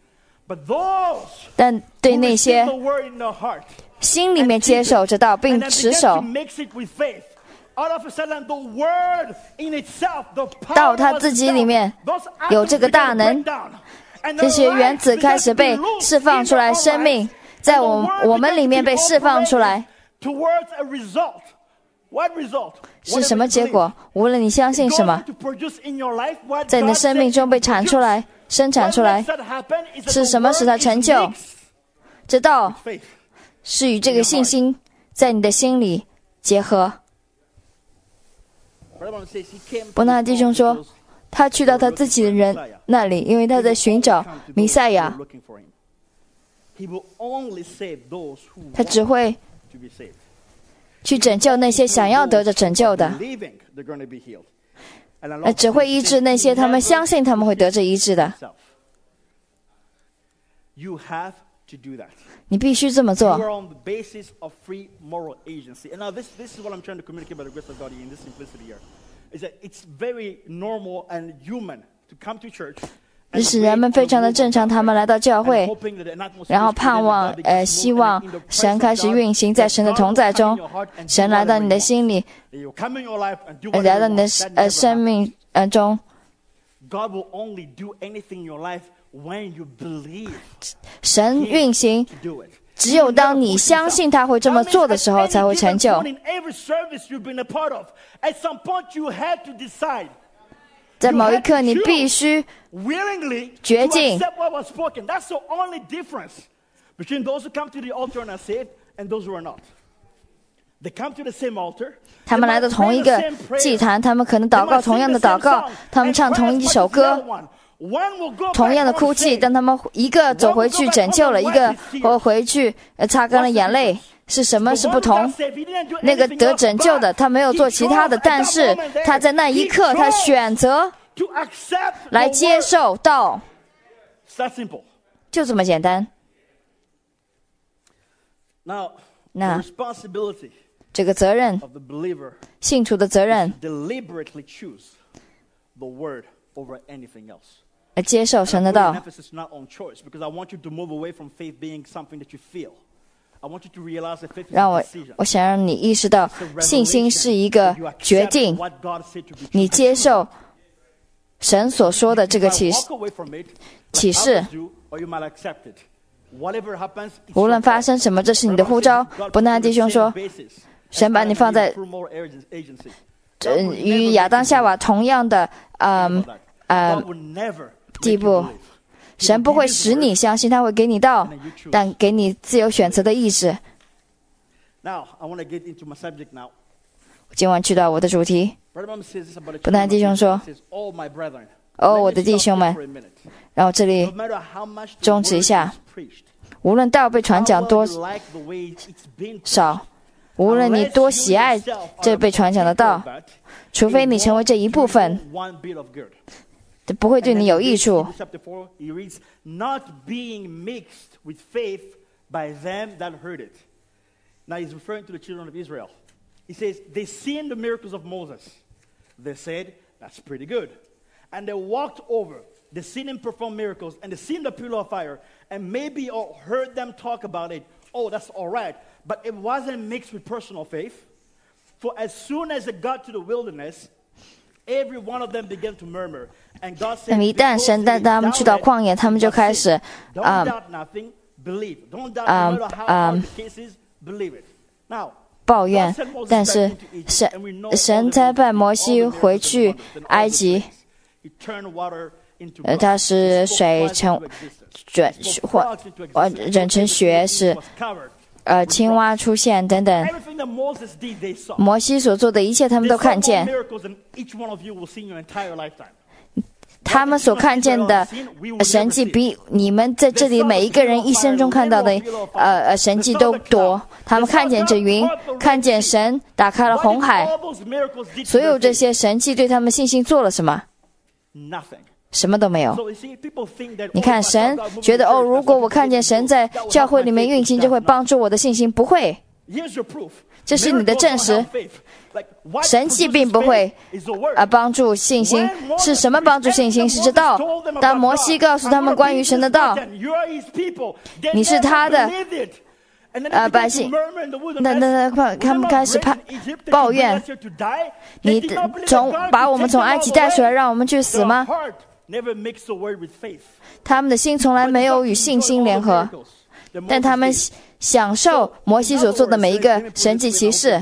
但对那些心里面接受这道并持守，到他自己里面有这个大能，这些原子开始被释放出来，生命在我我们里面被释放出来。 Towards a result. What result? 是什么结果？无论你相信什么，在你的生命中被产出来、生产出来，是什么使它成就？这道是与这个信心在你的心里结合。伯纳弟兄说，他去到他自己的人那里，因为他在寻找弥赛亚，他只会去拯救那些想要得着拯救的，呃，只会医治那些他们相信他们会得着医治的。你必须这么做。这使人们非常的正常，他们来到教会，然后盼望呃希望神开始运行在神的同在中，神来到你的心里，呃、来到你的呃生命呃中。神运行只有当你相信他会这么做的时候才会成就。在某一刻你必须决定，他们来到同一个祭坛，他们可能祷告同样的祷告，他们唱同一首歌，同样的哭泣，但他们一个走回去拯救了，一个或回去擦干了眼泪。是什么是不同？那个得拯救的，他没有做其他的，但是他在那一刻，他选择来接受道，就这么简单。那这个责任，信徒的责任，来接受神的道。让我，我想让你意识到，信心是一个决定。你接受神所说的这个启示，启示，无论发生什么，这是你的呼召。伯纳弟兄说，神把你放在呃与亚当夏娃同样的嗯呃地步。神不会使你相信，他会给你道，但给你自由选择的意志。今晚去到我的主题，伯纳弟兄说：“哦，我的弟兄们。”然后这里终止一下，无论道被传讲多少，无论你多喜爱这被传讲的道，除非你成为这一部分，不会对你有益处。Not being mixed with faith by them that heard it. Now he's referring to the children of Israel. He says they seen the miracles of Moses. They said, that's pretty good. And they walked over. They seen him perform miracles, and they seen the pillar of fire, and maybe or heard them talk about it. Oh, that's all right. But it wasn't mixed with personal faith. For as soon as it got to the wilderness, every one of them began to murmur. And God said, 那么一旦神带他们去到旷野，他们就开始啊 Don't doubt nothing, believe. Don't doubt no matter how hard the case is, believe it. Now, 抱怨，但是神神才派摩西回去埃及，呃，他使水成转或呃整成血，使呃青蛙出现等等。摩西所做的一切，他们都看见。他们所看见的神迹比你们在这里每一个人一生中看到的呃呃神迹都多。他们看见这云，看见神打开了红海，所有这些神迹对他们信心做了什么？什么都没有。你看，神觉得哦，如果我看见神在教会里面运行，就会帮助我的信心，不会。这是你的证实。神迹并不会啊帮助信心，是什么帮助信心？是这道。当摩西告诉他们关于神的道，你是他的呃百姓，那那那他们开始怕抱怨，你从把我们从埃及带出来，让我们去死吗？他们的心从来没有与信心联合，但他们享受摩西所做的每一个神迹奇事。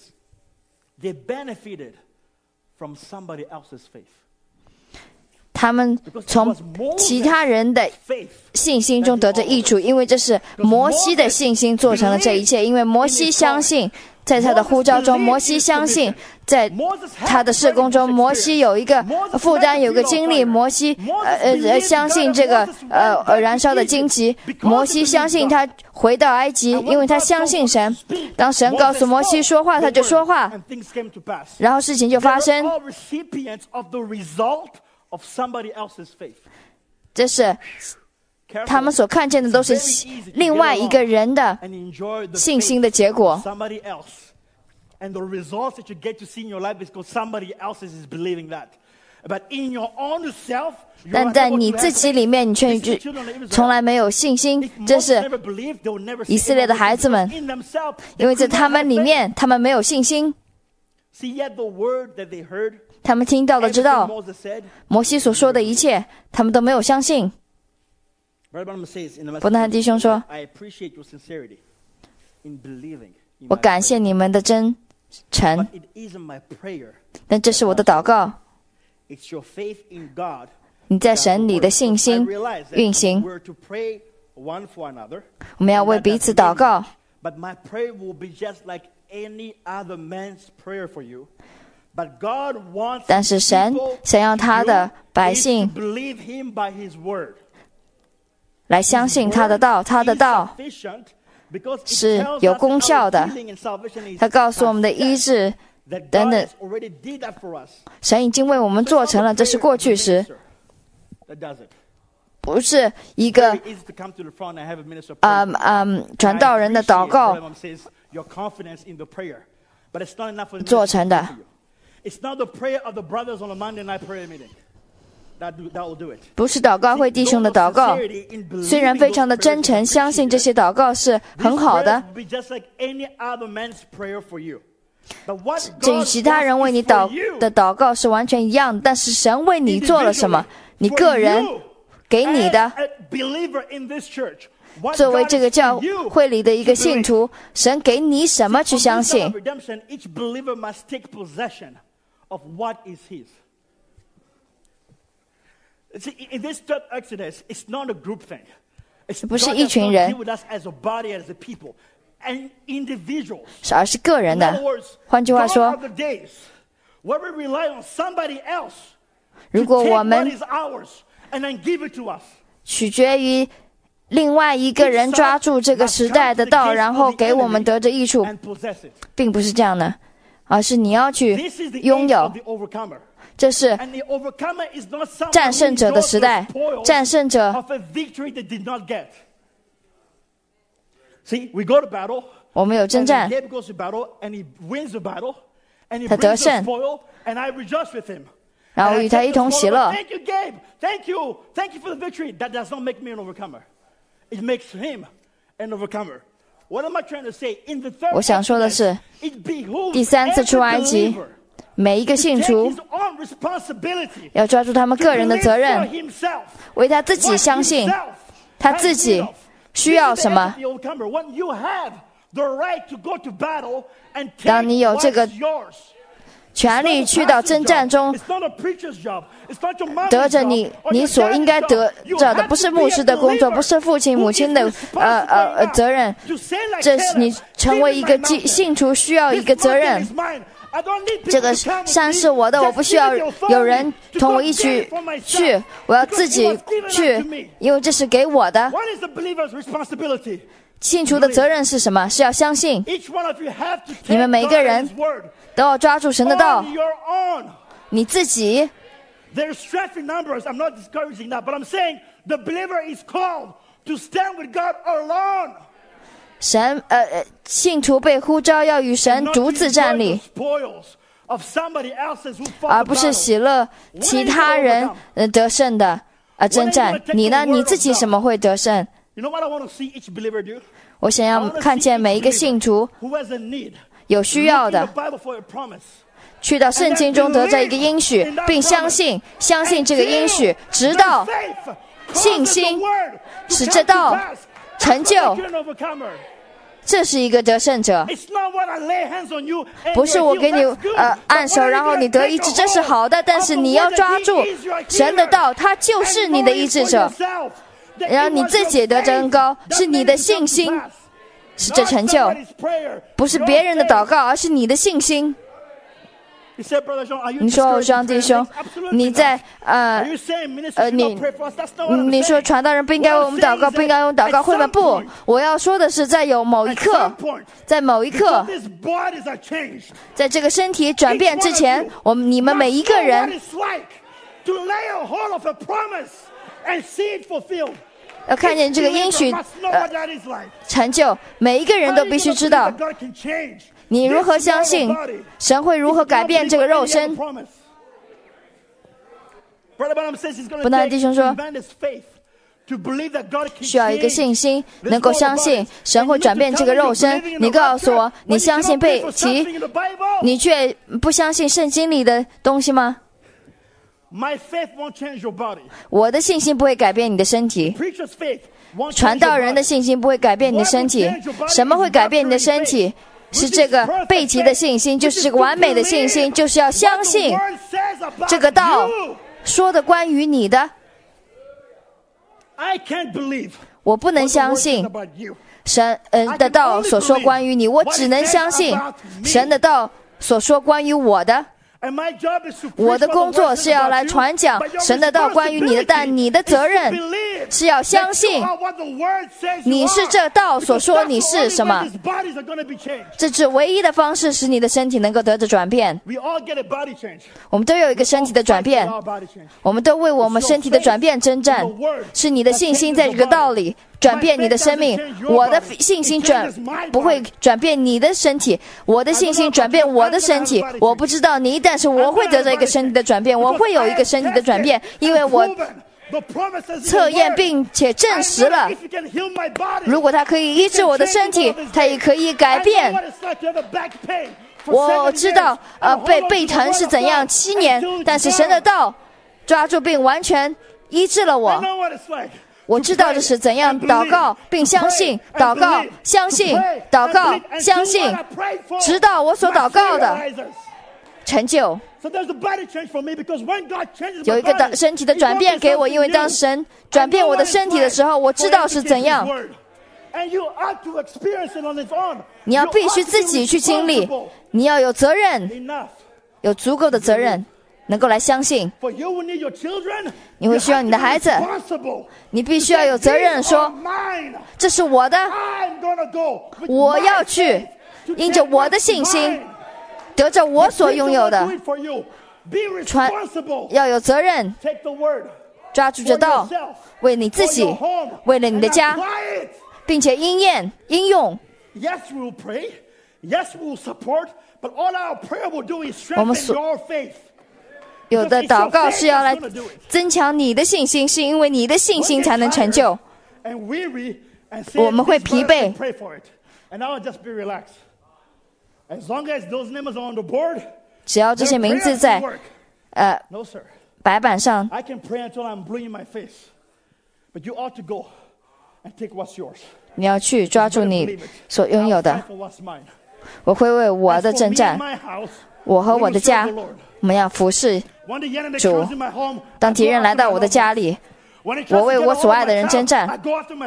他们从其他人的信心中得着益处，因为这是摩西的信心做成了这一切。因为摩西相信，在他的呼召中，摩西相信，在他的事工中，摩西有一个负担，有一个经历。摩西呃呃相信这个呃呃燃烧的荆棘。摩西相信他回到埃及，因为他相信神。当神告诉摩西说话，他就说话，然后事情就发生。这是他们所看见的，都是另外一个人的信心的结果。但在你自己里面，你却从来没有信心。这是以色列的孩子们，因为在他们里面，他们没有信心。他们听到了知道摩西所说的一切，他们都没有相信。伯纳弟兄说，我感谢你们的真诚，但这是我的祷告。你在神里的信心运行，我们要为彼此祷告。但是神想要他的百姓来相信他的道，他的道是有功效的。他告诉我们的医治等等，神已经为我们做成了，这是过去时，不是一个嗯嗯传道人的祷告做成的。不是祷告会弟兄的祷告，虽然非常的真诚，相信这些祷告是很好的，这与其他人为你祷的祷告是完全一样的。但是神为你做了什么？你个人给你的，作为这个教会里的一个信徒，神给你什么去相信？Of what is his. See, in this third Exodus, it's not a group thing. It's not deal with us as a body, as a people, and individuals. 而是个人的。换句话说，如果我们取决于另外一个人抓住这个时代的道，然后给我们得着益处，并不是这样的。而是你要去拥有，这是战胜者的时代。战胜者，我们有征战， 他得胜，然后与他一同喜乐。 Thank you, Gabe. Thank you. Thank you for the victory. That does not make me an overcomer. It makes him an overcomer. What am I trying to say? In the third 我想说的是，第三次出埃及，每一个信徒要抓住他们个人的责任，为他自己相信，他自己需要什么。当你有这个权利去到征战中，得着你你所应该得着的，不是牧师的工作，不是父亲母亲的呃呃责任，这是你成为一个信徒需要一个责任。这个山是我的，我不需要有人同我一起去，我要自己去，因为这是给我的。信徒的责任是什么？是要相信。你们每一个人都要抓住神的道，你自己。神呃呃，信徒被呼召要与神独自站立，而不是喜乐其他人呃得胜的呃征战。你呢？你自己什么会得胜？我想要看见每一个信徒有需要的，去到圣经中得着一个应许，并相信相信这个应许，直到信心使这道成就。这是一个得胜者，不是我给你呃按手，然后你得医治，这是好的，但是你要抓住神的道，他就是你的医治者。然后你自己得着恩膏，是你的信心是这成就，不是别人的祷告，而是你的信心。你说张弟兄，你在呃呃你你说传道人不应该为我们祷告，不应该为我们祷告，会吗？不，我要说的是，在有某一刻，在某一刻，在这个身体转变之前，我们你们每一个人要看见这个应许呃成就，每一个人都必须知道，你如何相信神会如何改变这个肉身。不但弟兄说，需要一个信心，能够相信神会转变这个肉身。你告诉我，你相信贝奇，你却不相信圣经里的东西吗？我的信心不会改变你的身体，传道人的信心不会改变你的身体。什么会改变你的身体？是这个贝奇的信心，就是这个完美的信心，就是要相信这个道说的关于你的。我不能相信神嗯、呃、的道所说关于你，我只能相信神的道所说关于我的。我的工作是要来传讲神的道关于你的，但你的责任是要相信你是这道所说你是什么。这是唯一的方式使你的身体能够得着转变。我们都有一个身体的转变，我们都为我们身体的转变征战，是你的信心在这个道里转变你的生命。我的信心转不会转变你的身体，我的信心转变我的身体。我不知道你，但是我会得到一个身体的转变，我会有一个身体的转变，因为我测验并且证实了，如果他可以医治我的身体，他也可以改变。我知道呃背背疼是怎样七年，但是神的道抓住并完全医治了我。我知道这是怎样祷告并相信，祷告相信，祷告相信，直到我所祷告的成就。有一个身体的转变给我，因为当神转变我的身体的时候，我知道是怎样。你要必须自己去经历，你要有责任，有足够的责任能够来相信。你会需要你的孩子，你必须要有责任说，这是我的，我要去因着我的信心得着我所拥有的。传要有责任，抓住这道，为你自己，为了你的家，并且应验应用。 我们所有的祷告是要来增强你的信心，是因为你的信心才能成就。我们会疲惫，只要这些名字在呃白板上，你要去抓住你所拥有的。我会为我的征战，我和我的家，我们要服侍主。当敌人来到我的家里，我为我所爱的人征战。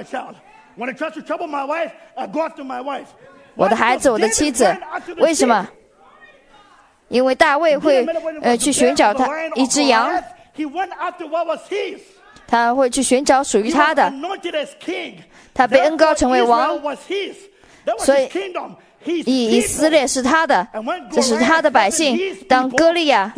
我的孩子，我的妻子，为什么？因为大卫会呃去寻找他一只羊，他会去寻找属于他的。他被恩膏成为王，所以以以色列是他的，这是他的百姓。当歌利亚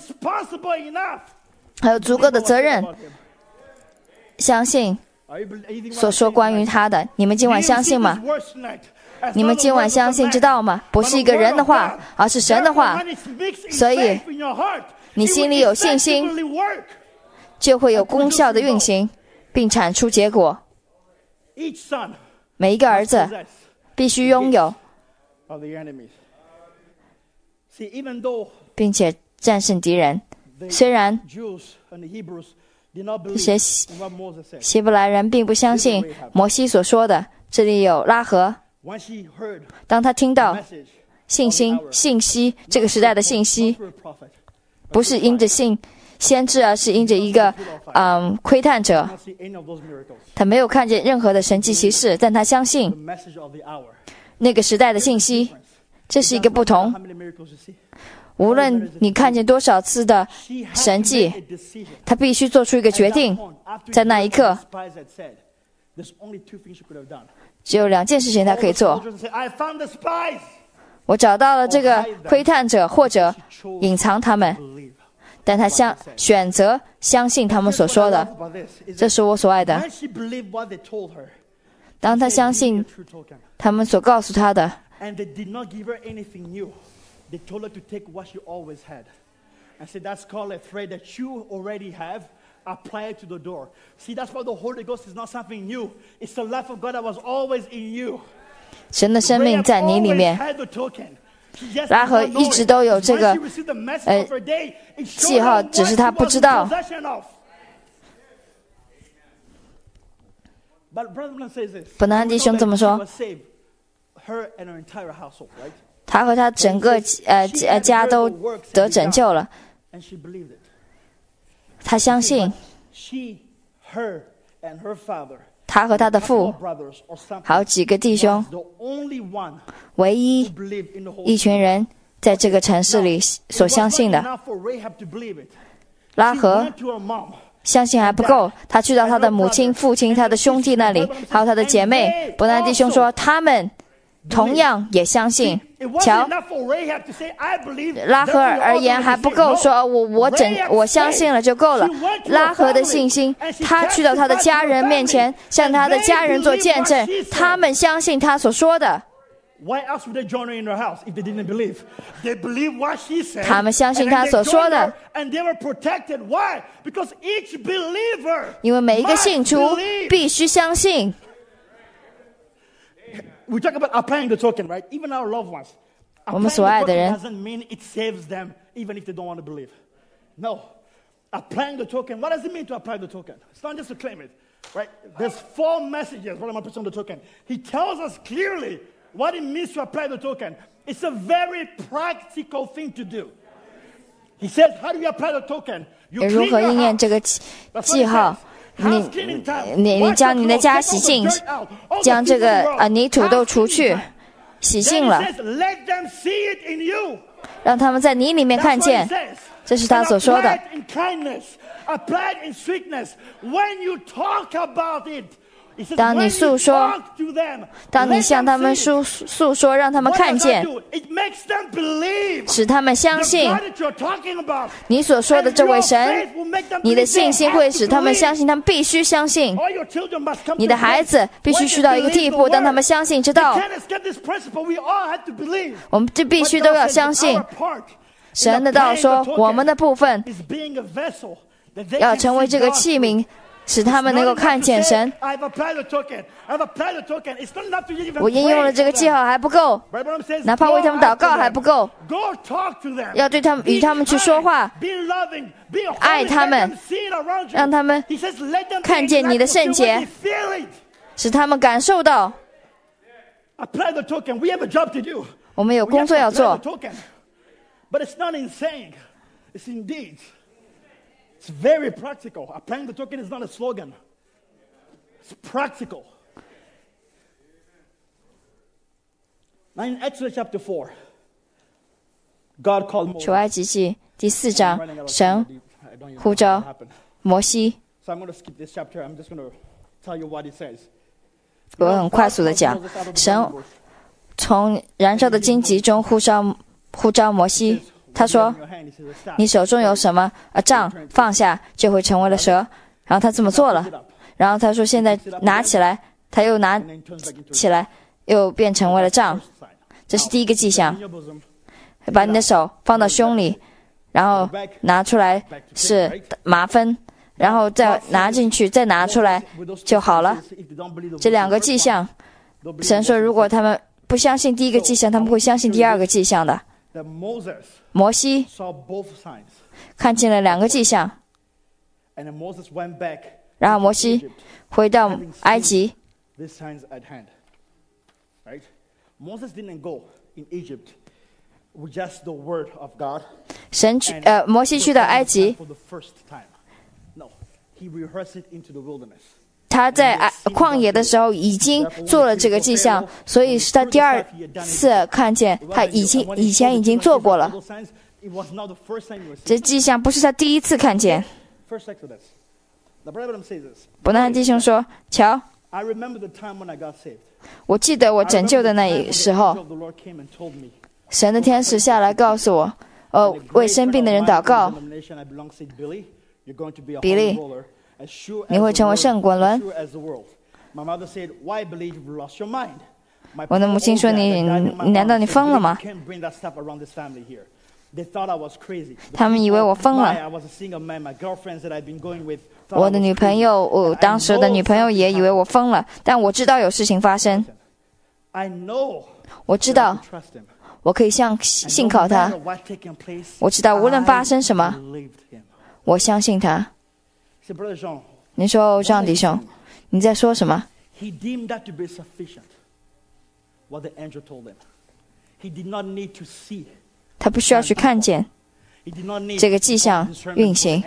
还有足够的责任，相信所说关于他的，你们今晚相信吗？你们今晚相信知道吗？不是一个人的话，而是神的话。所以你心里有信心，就会有功效的运行，并产出结果。每一个儿子必须拥有，并且战胜敌人。虽然这些希伯来人并不相信摩西所说的，这里有拉合。当他听到信心、信息，这个时代的信息，不是因着信先知，而是因着一个嗯窥探者。他没有看见任何的神迹奇事，但他相信那个时代的信息。这是一个不同。无论你看见多少次的神迹，他必须做出一个决定。在那一刻，只有两件事情他可以做。我找到了这个窥探者，或者隐藏他们，但他相选择相信他们所说的，这是我所爱的。当他相信他们所告诉他的，They told her to take what she always had. I said, that's called a thread that you already have. Apply it to the door. See, that's why the Holy Ghost is not something new. It's the life of God that was always in you. 神的生命在你里面。拉合一直都有这个呃记号，只是他不知道。本南弟兄这么说。他和他整个呃呃家都得拯救了。他相信，他和他的父，还有几个弟兄，唯一一群人在这个城市里所相信的。拉合相信还不够，他去到他的母亲、父亲、他的兄弟那里，还有他的姐妹。伯南弟兄说，他们同样也相信。瞧，拉合而言还不够，说我我整我相信了就够了。拉合的信心，他去到他的家人面前，向他的家人做见证，他们相信他所说的。他们相信他所说的，因为每一个信徒必须相信。 We talk about applying the token, right? Even our loved ones. 我们所爱的人 doesn't mean it saves them, even if they don't want to believe. No. Applying the token, what does it mean to apply the token? It's not just to claim it, right? There's four messages when I'm preaching the token. He tells us clearly what it means to apply the token. It's a very practical thing to do. He says, how do you apply the token? You clean 如何 your 应验这个 house. 记号？你你你将你的家洗净，将这个啊泥土都除去，洗净了，让他们在你里面看见。这是他所说的。 当你诉说，当你向他们诉诉说，让他们看见，使他们相信你所说的这位神，你的信心会使他们相信，他们必须相信。你的孩子必须去到一个地步，当他们相信知道，我们就必须都要相信神的道说，我们的部分要成为这个器皿，使他们能够看见神。我应用了这个记号还不够，哪怕为他们祷告还不够，要对他们与他们去说话，爱他们，让他们看见你的圣洁，使他们感受到我们有工作要做。 But it's not in saying, it's in deeds. It's very practical. Applying the token is not a slogan. It's practical. Now in Exodus chapter four, God called Moses. 出埃及记第四章，神呼召摩西。 So I'm going to skip this chapter. I'm just going to tell you what it says. 我很快速的讲，神从燃烧的荆棘中呼召呼召摩西，他说：“你手中有什么啊杖，放下就会成为了蛇。”然后他这么做了。然后他说：“现在拿起来。”他又拿起来，又变成为了杖。这是第一个迹象。把你的手放到胸里，然后拿出来是麻分，然后再拿进去，再拿出来就好了。这两个迹象，神说，如果他们不相信第一个迹象，他们会相信第二个迹象的。摩西看见了两个迹象，然后摩西回到埃及。神去呃，摩西去到埃及，他在旷野的时候已经做了这个迹象，所以是他第二次看见，他已经以前已经做过了。这迹象不是他第一次看见。伯南弟兄说：“瞧，我记得我拯救的那时候，神的天使下来告诉我，呃，为生病的人祷告。比利，你会成为圣滚轮。”我的母亲说：“你难道你疯了吗？”他们以为我疯了。我的女朋友，我当时的女朋友也以为我疯了，但我知道有事情发生。我知道我可以向信靠他。我知道无论发生什么，我相信他。你说，张弟兄，你在说什么？他不需要去看见这个迹象运行。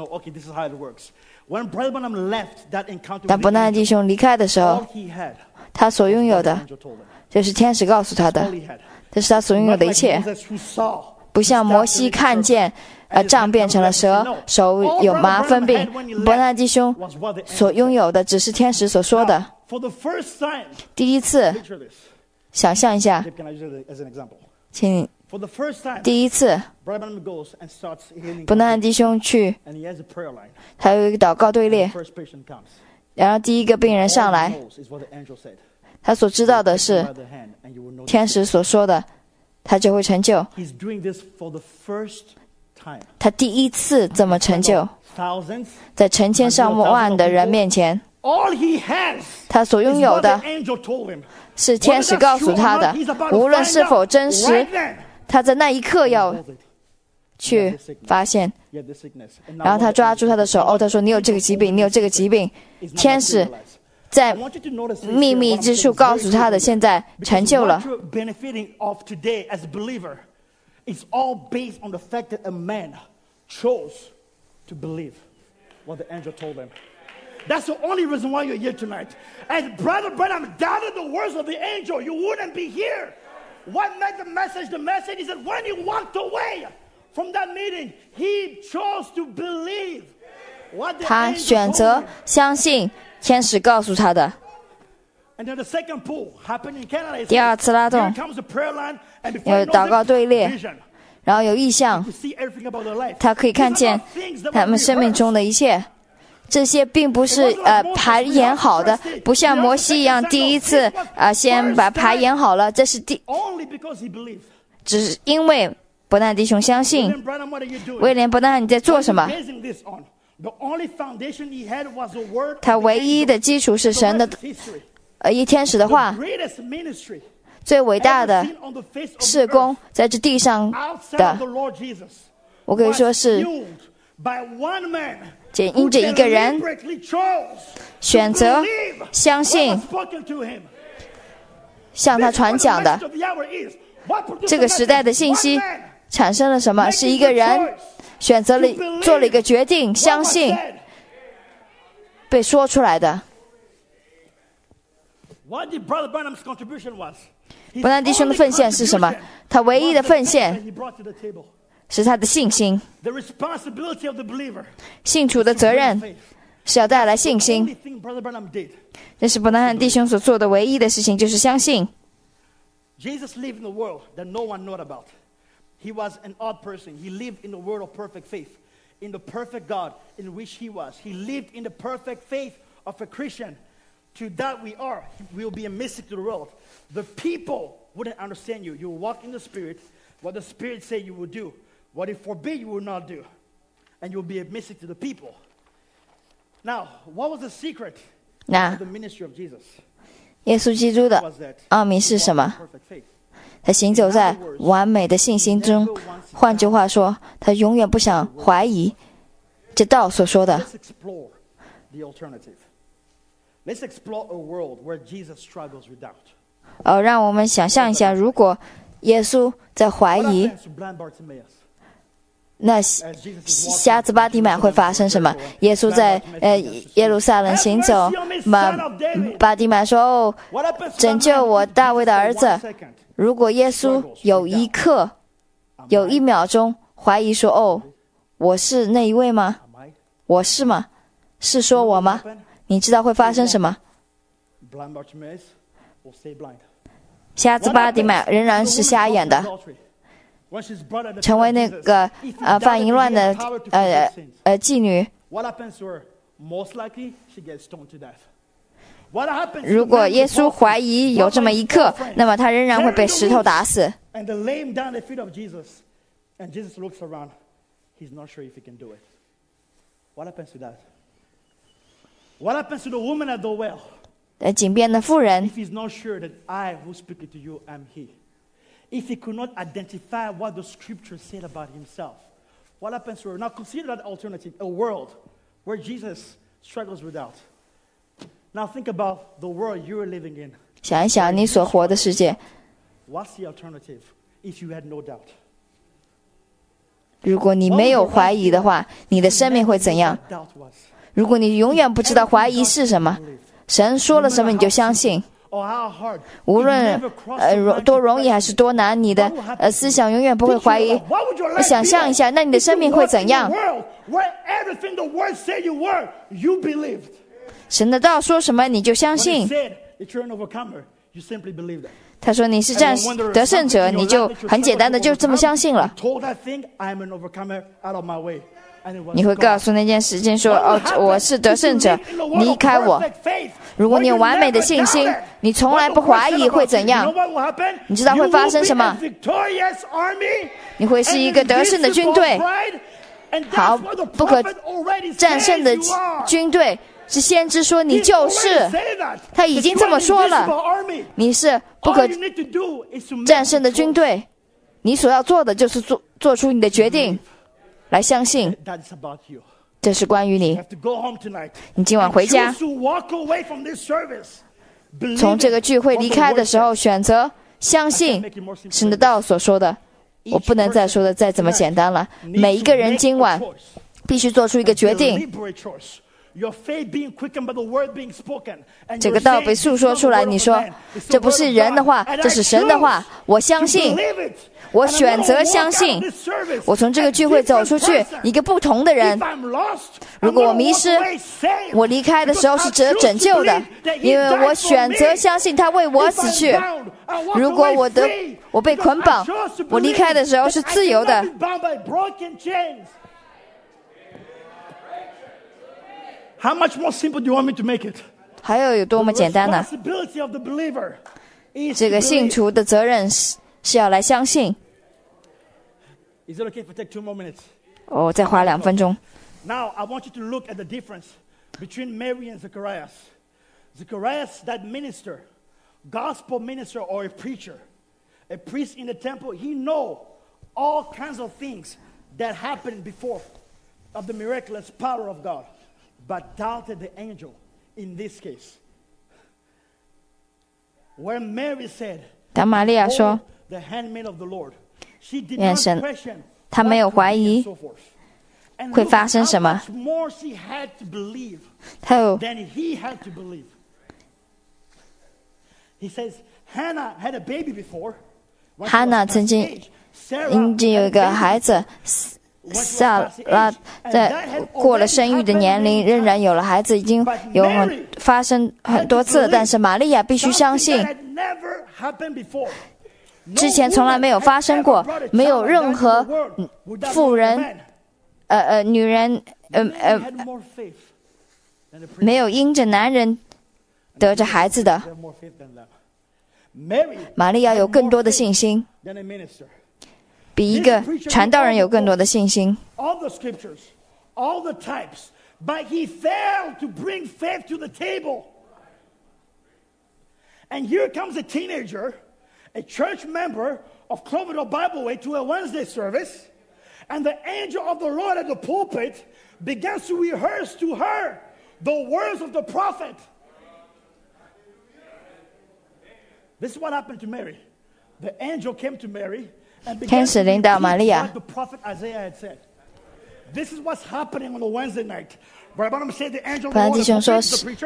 当伯南弟兄离开的时候，他所拥有的就是天使告诉他的，这是他所拥有的一切。不像摩西看见呃杖变成了蛇，手有麻风病，伯南弟兄所拥有的只是天使所说的。第一次，想象一下，请第一次，伯南弟兄去，还有一个祷告队列，然后第一个病人上来，他所知道的是天使所说的，他就会成就。他第一次这么成就，在成千上万的人面前，他所拥有的是天使告诉他的，无论是否真实，他在那一刻要去发现。然后他抓住他的手，哦，他说：“你有这个疾病，你有这个疾病。”天使在秘密之处告诉他的，现在成就了。 It's all based on the fact that a man chose to believe what the angel told him. That's the only reason why you're here tonight. And Brother Branham doubted the words of the angel, you wouldn't be here. What made the message the message is that when he walked away from that meeting, he chose to believe what the angel told him. 他选择相信天使告诉他的。 第二次拉动，有祷告队列，然后有异象，他可以看见他们生命中的一切。这些并不是呃排演好的，不像摩西一样第一次啊、呃、先把排演好了，这是第，只是因为伯纳弟兄相信。威廉伯纳，你在做什么？他唯一的基础是神的呃一天使的话，最伟大的事工在这地上的，我可以说是只因着一个人选择相信向他传讲的。这个时代的信息产生了什么？是一个人选择了做了一个决定，相信被说出来的。伯纳弟兄的奉献是什么？他唯一的奉献是他的信心。信徒的责任是要带来信心。这是伯纳弟兄所做的唯一的事情，就是相信。 Jesus lived in a world that no one knew about. He was an odd person. He lived in the world of perfect faith, in the perfect God in which he was. He lived in the perfect faith of a Christian. To that we are. We will be a mystic to the world. The people wouldn't understand you. You will walk in the Spirit. What the Spirit say you will do. What it forbid you will not do. And you will be a mystic to the people. Now, what was the secret of the ministry of Jesus? 耶稣基督的奥秘是什么？他行走在完美的信心中，换句话说，他永远不想怀疑这道所说的。哦，让我们想象一下，如果耶稣在怀疑，那瞎子巴底买会发生什么？耶稣在呃耶路撒冷行走，马巴底买说：“哦，拯救我大卫的儿子。”如果耶稣有一刻、有一秒钟怀疑说：“哦，我是那一位吗？我是吗？是说我吗？”你知道会发生什么？瞎子巴底买仍然是瞎眼的。成为那个呃犯淫乱的呃呃妓女。如果耶稣怀疑有这么一刻，那么他仍然会被石头打死。呃，井边的妇人。If he could not identify what the scripture said about himself, what happens to her? Now consider that alternative, a world where Jesus struggles with doubt. Now think about the world you are living in. 想一想你所活的世界。What's the alternative if you had no doubt? 如果你没有怀疑的话，你的生命会怎样？如果你永远不知道怀疑是什么，神说了什么你就相信。无论呃多容易还是多难，你的呃思想永远不会怀疑。想象一下，那你的生命会怎样？神的道说什么你就相信。他说你是战得胜者，你就很简单的就这么相信了。你会告诉那件事情说：“哦，我是得胜者，离开我。”如果你有完美的信心，你从来不怀疑会怎样？你知道会发生什么？你会是一个得胜的军队，好，不可战胜的军队。是先知说你就是，他已经这么说了，你是不可战胜的军队。你所要做的就是做做出你的决定。来相信，这是关于你。你今晚回家，从这个聚会离开的时候，选择相信神的道所说的。我不能再说的再怎么简单了。每一个人今晚必须做出一个决定。 这个道被诉说出来，你说这不是人的话，这是神的话，我相信，我选择相信，我从这个聚会走出去，一个不同的人。如果我迷失，我离开的时候是得拯救的，因为我选择相信他为我死去。如果我的我被捆绑，我离开的时候是自由的。 How much more simple do you want me to make it? 还有有多么简单呢？这个信徒的责任是是要来相信。 Is it okay if I take two more minutes? 我再花两分钟。 Now I want you to look at the difference between Mary and Zacharias. Zacharias, that minister, gospel minister or a preacher, a priest in the temple, he know all kinds of things that happened before of the miraculous power of God.But doubted the angel in this case. Where Mary said, 当玛利亚说 the handmaid of the Lord, she did 愿 not 神 question 她没有怀疑 so forth. And 会 look 发生什 how 么 much more she had to believe 她有 than he had to believe. He says, Hannah had a baby before. When she was 哈娜 past 曾经 age. Sarah 已经 had 有 a 一个 baby 孩子，萨拉在过了生育的年龄，仍然有了孩子，已经有很发生很多次，但是玛利亚必须相信，之前从来没有发生过，没有任何妇人，呃呃女人，呃呃，没有因着男人得着孩子的。玛利亚有更多的信心，比一个传道人有更多的信心。 All the scriptures, all the types, but he failed to bring faith to the table. And here comes a teenager, a church member of Cloverdale Bible Way to a Wednesday service, and the angel of the Lord at the pulpit begins to rehearse to her the words of the prophet. This is what happened to Mary. The angel came to Mary. 天使领导玛利亚。普兰弟兄说，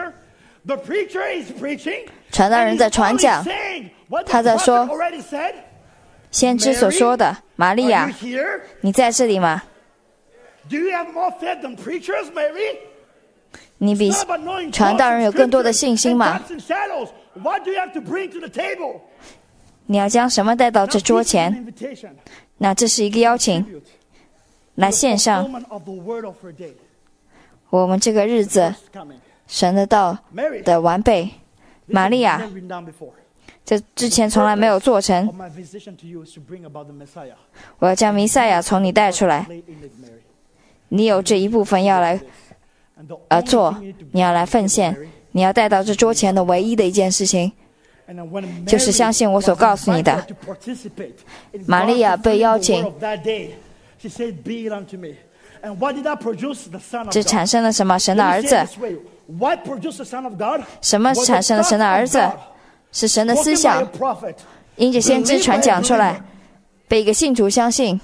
传道人在传讲，他在说先知所说的。玛利亚，你在这里吗？你比传道人有更多的信心吗？你要将什么带到这桌前？那这是一个邀请，来献上我们这个日子神的道的完备。玛利亚，这之前从来没有做成。我要将弥赛亚从你带出来，你有这一部分要来呃做，你要来奉献，你要带到这桌前的唯一的一件事情。就是相信我所告诉你的。玛利亚被邀请，这产生了什么？神的儿子。什么产生了神的儿子？是神的思想，因着先知传讲出来，被一个信徒相信。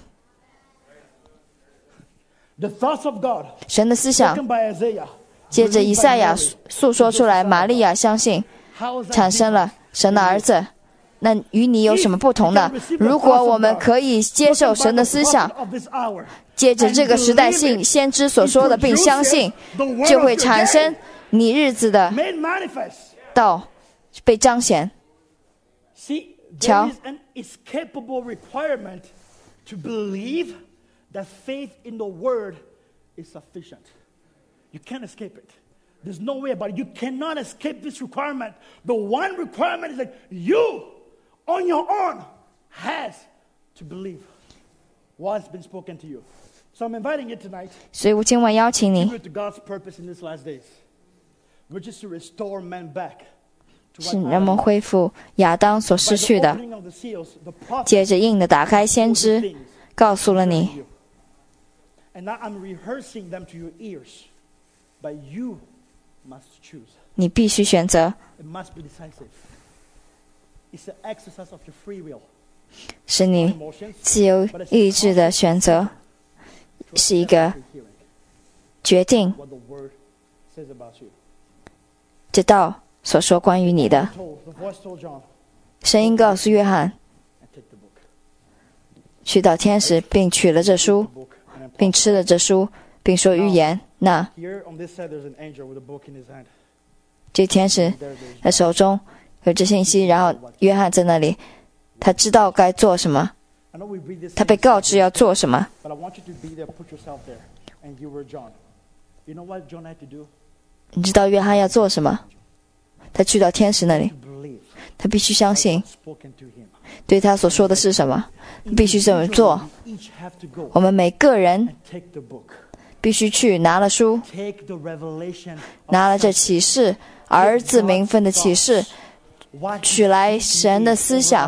神的思想，接着以赛亚诉说出来，玛利亚相信，产生了神的儿子。那与你有什么不同呢？如果我们可以接受神的思想，接着这个时代性先知所说的并相信，就会产生你日子的道被彰显。瞧，There's no way about it. You cannot escape this requirement. The one requirement is that you, on your own, has to believe what's been spoken to you. So I'm inviting you tonight. 所以我今晚邀请你， to God's purpose in these last days, which is to restore men back. 使人们恢复亚当所失去的。接着印的打开先知，告诉了你。And now I'm rehearsing them to your ears, but you.你必须选择，是你自由意志的选择，是一个决定， 这道所说关于你的。声音告诉约翰，去到天使，并取了这书，并吃了这书，并说预言。那这天使的手中有这信息，然后约翰在那里，他知道该做什么，他被告知要做什么。你知道约翰要做什么？他去到天使那里，他必须相信对他所说的是什么，必须这么做。我们每个人必须去拿了书，拿了这启示，儿子名分的启示，取来神的思想。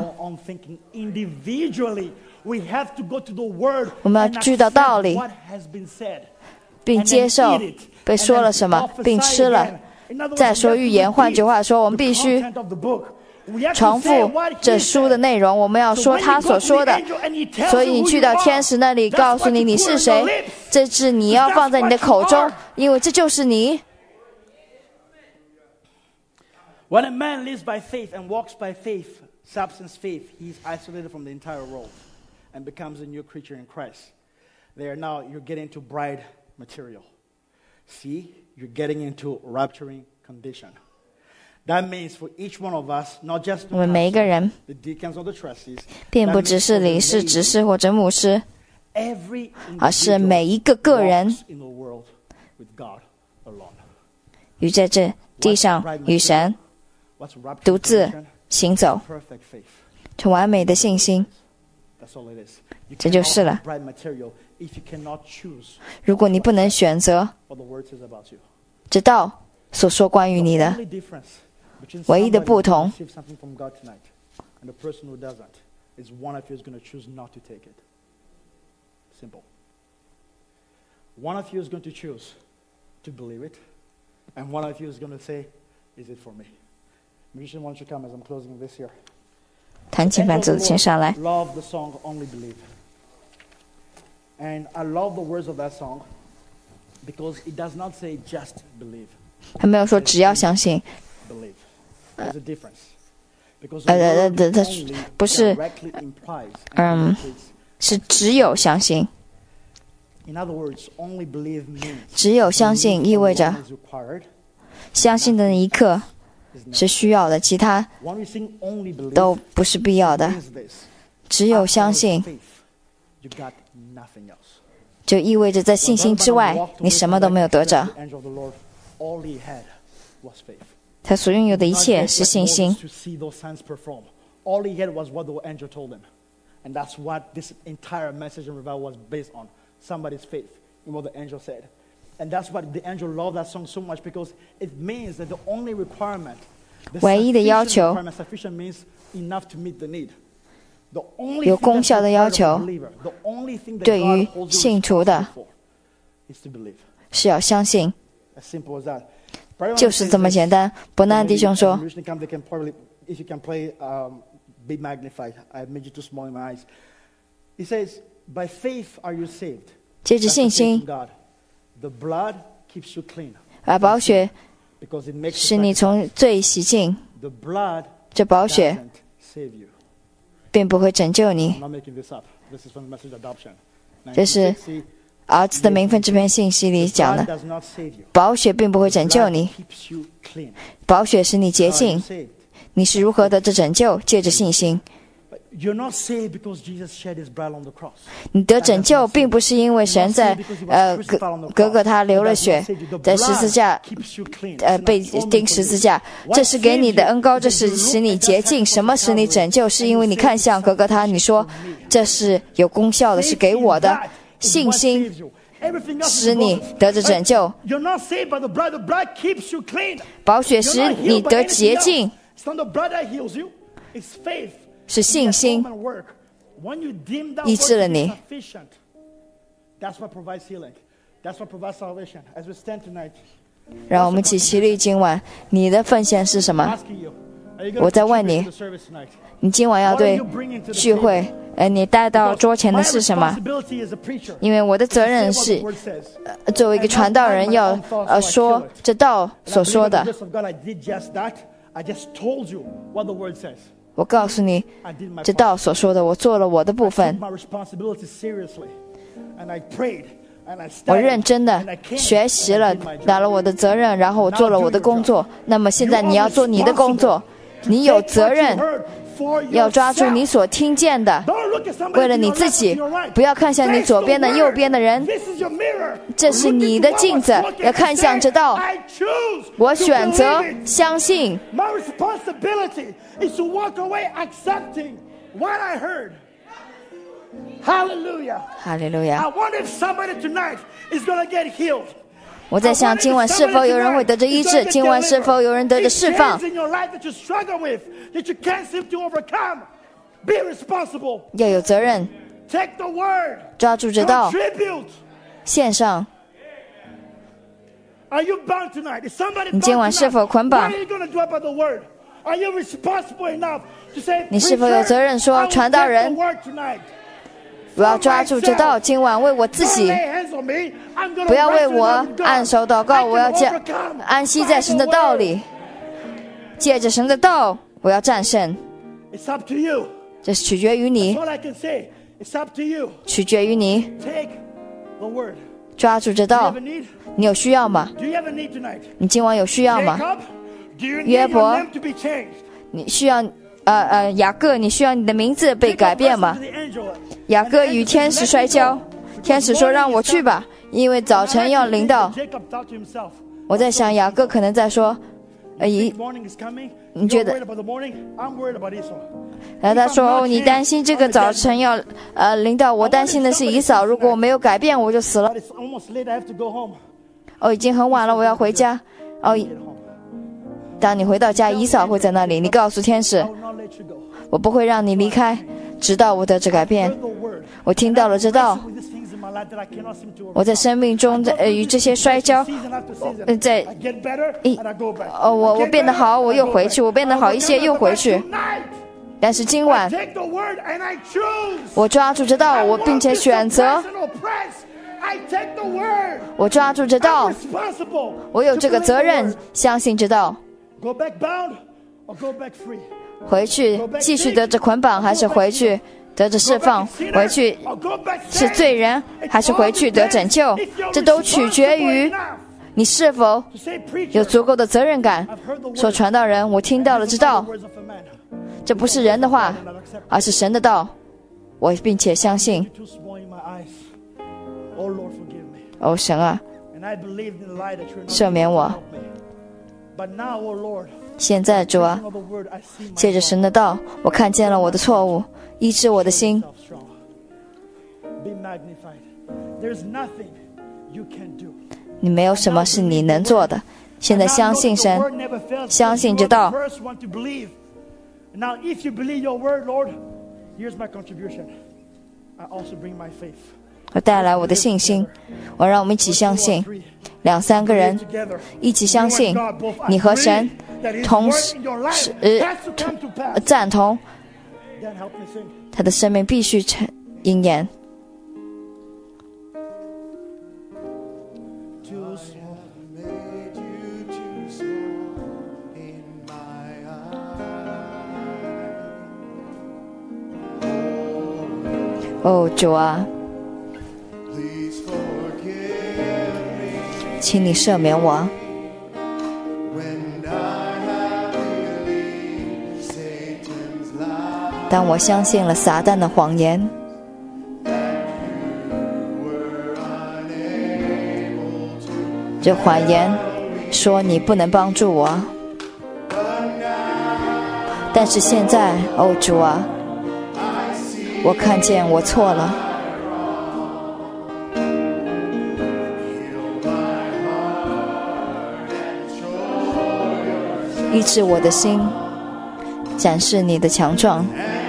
我们要去到道理，并接受被说了什么，并吃了。再说预言，换句话说，我们必须重复这书的内容，我们要说他所说的。所以你去到天使那里，告诉你你是谁，这是你要放在你的口中，因为这就是你。 When a man lives by faith and walks by faith, substance faith, he is isolated from the entire world and becomes a new creature in Christ. There now you're getting to bride material. See, you're getting into rapturing condition. That means for each one of us, not just 我们每一个人 the deacons or the trustees, 并不只是理事、执事或者牧师， every 而是每一个个人 walks in the world with God alone. 与在这地上与神 What's rapturing 独自 condition? 行走， Perfect faith. 是完美的信心。 That's all it is. You 这就是了。 cannot bride material if you cannot choose 如果你不能选择 what the word says about you. 知道所说关于你 The 的 only difference between 唯一的 somebody 不 who 同 receives something from God tonight and the person who doesn't is one of you is going to choose not to take it. Simple. One of you is going to choose to believe it, and one of you is going to say, "Is it for me?" Musician, why don't you come as I'm closing this here? 弹琴伴奏请上来。 Love the song Only Believe. And I love the words of that song because it does not say just believe. 他没有说只要相信， Believe. There's a difference. Because 呃 the 呃 word 呃，它 only 不是 directly implies and 嗯 indicates. 是只有相信。 In other words, only believe means 只有相信意味着 alone is required. 相信的那一刻是需要的，其他 When we sing only believe, 都不是必要的。 means this. 只有相 After 信 faith, you got nothing else. 就意味着在信心之外，你什么都没有得着。 The angel of the Lord, all he had was faith. 他所拥有的一 Not 切 just 是 like 信心 Moses。to see those signs perform. All he had was what the angel told him. And that's what this entire message and revival was based on. Somebody's faith in what the angel said. And that's why the angel loved that song so much because it means that the only requirement, the 唯一的要 sufficient 求 requirement, sufficient means enough to meet the need. The only 有 thing 功 that's 效的要 required 求 of a believer, the only thing that 对于 God holds you 信徒的 responsible for is to believe. 是要相信， As simple as that. 就是这么简单。伯纳弟兄说， Usually come, they can probably, if you can play, um, be magnified. I made you too small in my eyes. He says, "By faith are you saved." 借着 That's 信 the faith 心 in God. The blood keeps you clean 而宝血 because it makes 使 you 你 sacrifice. 从罪洗净， The blood 这宝血 doesn't save you. 并不会拯救你 I'm。not making this up. This is from the message adoption. 这是 nineteen sixty, 儿子的名分这篇信息里 the 讲 blood 的， does not save you. 宝血并不会拯救 Blood 你， keeps you clean. 宝血使你洁 How are you 净。 saved? 你是如何得着拯救？借着信心。 But you're not saved because Jesus shed his blood on the cross. 你得拯救，并不是因为神在呃格格格他流了血，在十字架呃被钉十字架，这是给你的恩膏，这是使你洁净。什么使你拯救？是因为你看向格格他，你说这是有功效的，是给我的信心，使你得着拯救。宝血使你得洁净，是信心医治了你。让我们起起立，今晚你的奉献是什么？我在问你，你今晚要对聚会呃，你带到桌前的是什么？因为我的责任是，呃，作为一个传道人要呃说这道所说的。我告诉你，这道所说的，我做了我的部分。我认真的学习了，打了我的责任，然后我做了我的工作。那么现在你要做你的工作，你有责任。要抓住你所听见的，为了你自己，不要看向你左边的右边的人，这是你的镜子，要看向这道。我选择相信。哈利路亚！我在想，今晚是否有人会得着医治？今晚是否有人得着释放？要有责任，抓住这道，献上。你今晚是否捆绑？你是否有责任说，传道人，我要抓住这道，今晚为我自己，不要为我按手祷告，我要将安息在神的道里，借着神的道，我要战胜。这是取决于你，取决于你。抓住这道，你有需要吗？你今晚有需要吗？约伯，你需要呃呃雅各，你需要你的名字被改变吗？雅各与天使摔跤，天使说让我去吧，因为早晨要临到。我在想雅各可能在说，呃，你你觉得？然后他说哦，你担心这个早晨要呃临到，我担心的是以扫，如果我没有改变，我就死了。哦，已经很晚了，我要回家。哦。当你回到家，以扫会在那里。你告诉天使，我不会让你离开，直到我得着改变。我听到了这道，我在生命中在、呃、与这些摔跤，呃、在一哦，我我变得好，我又回去，我变得好一些，又回去。但是今晚，我抓住这道，我并且选择。我抓住这道，我有这个责任，相信这道。回去继续得着捆绑，还是回去得着释放？回去是罪人，还是回去得拯救？这都取决于你是否有足够的责任感。说传道人，我听到了这道，这不是人的话，而是神的道，我并且相信。哦，神啊，赦免我。现在主啊，借着神的道，我看见了我的错误，医治我的心。你没有什么是你能做的，现在相信神，相信这道。我带来我的信心，我让我们一起相信，两三个人一起相信，你和神同时呃赞同，他的生命必须成应验。哦，主啊，请你赦免我。当我相信了撒旦的谎言，这谎言说你不能帮助我，但是现在，哦主啊，我看见我错了。医治我的心，展示你的强壮。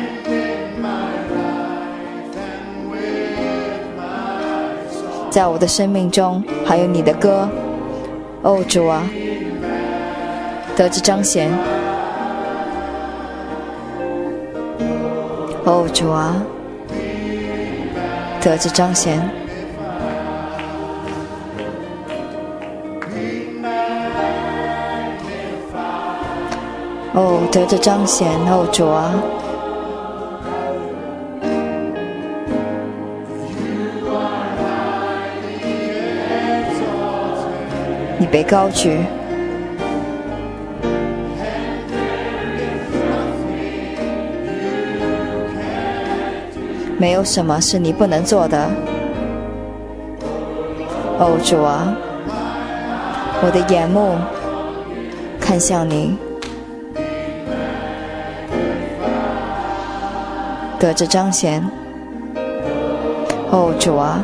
在我的生命中还有你的歌，哦主啊，得着彰显。哦主啊， 得着彰显。哦，得着彰显，哦主啊，你被高举，没有什么是你不能做的。哦主啊，我的眼目看向你，得着彰显。哦主啊，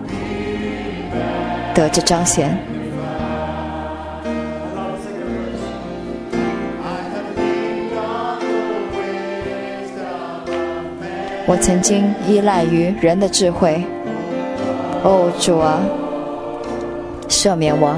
得着彰显。我曾经依赖于人的智慧，哦主啊，赦免我。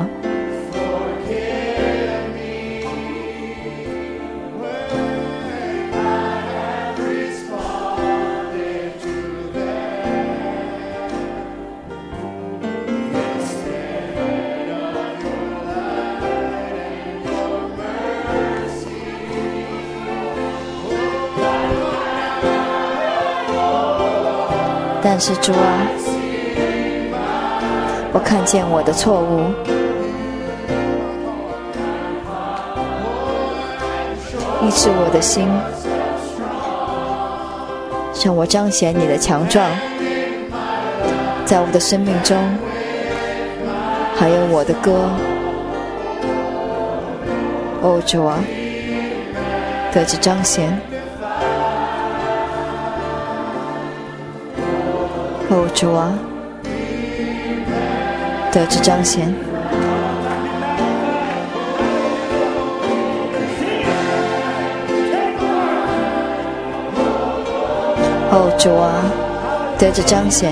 但是主啊，我看见我的错误，医治我的心，让我彰显你的强壮，在我的生命中，还有我的歌。哦主啊，得着彰显。哦主啊，得着彰显。哦主啊，得着彰显。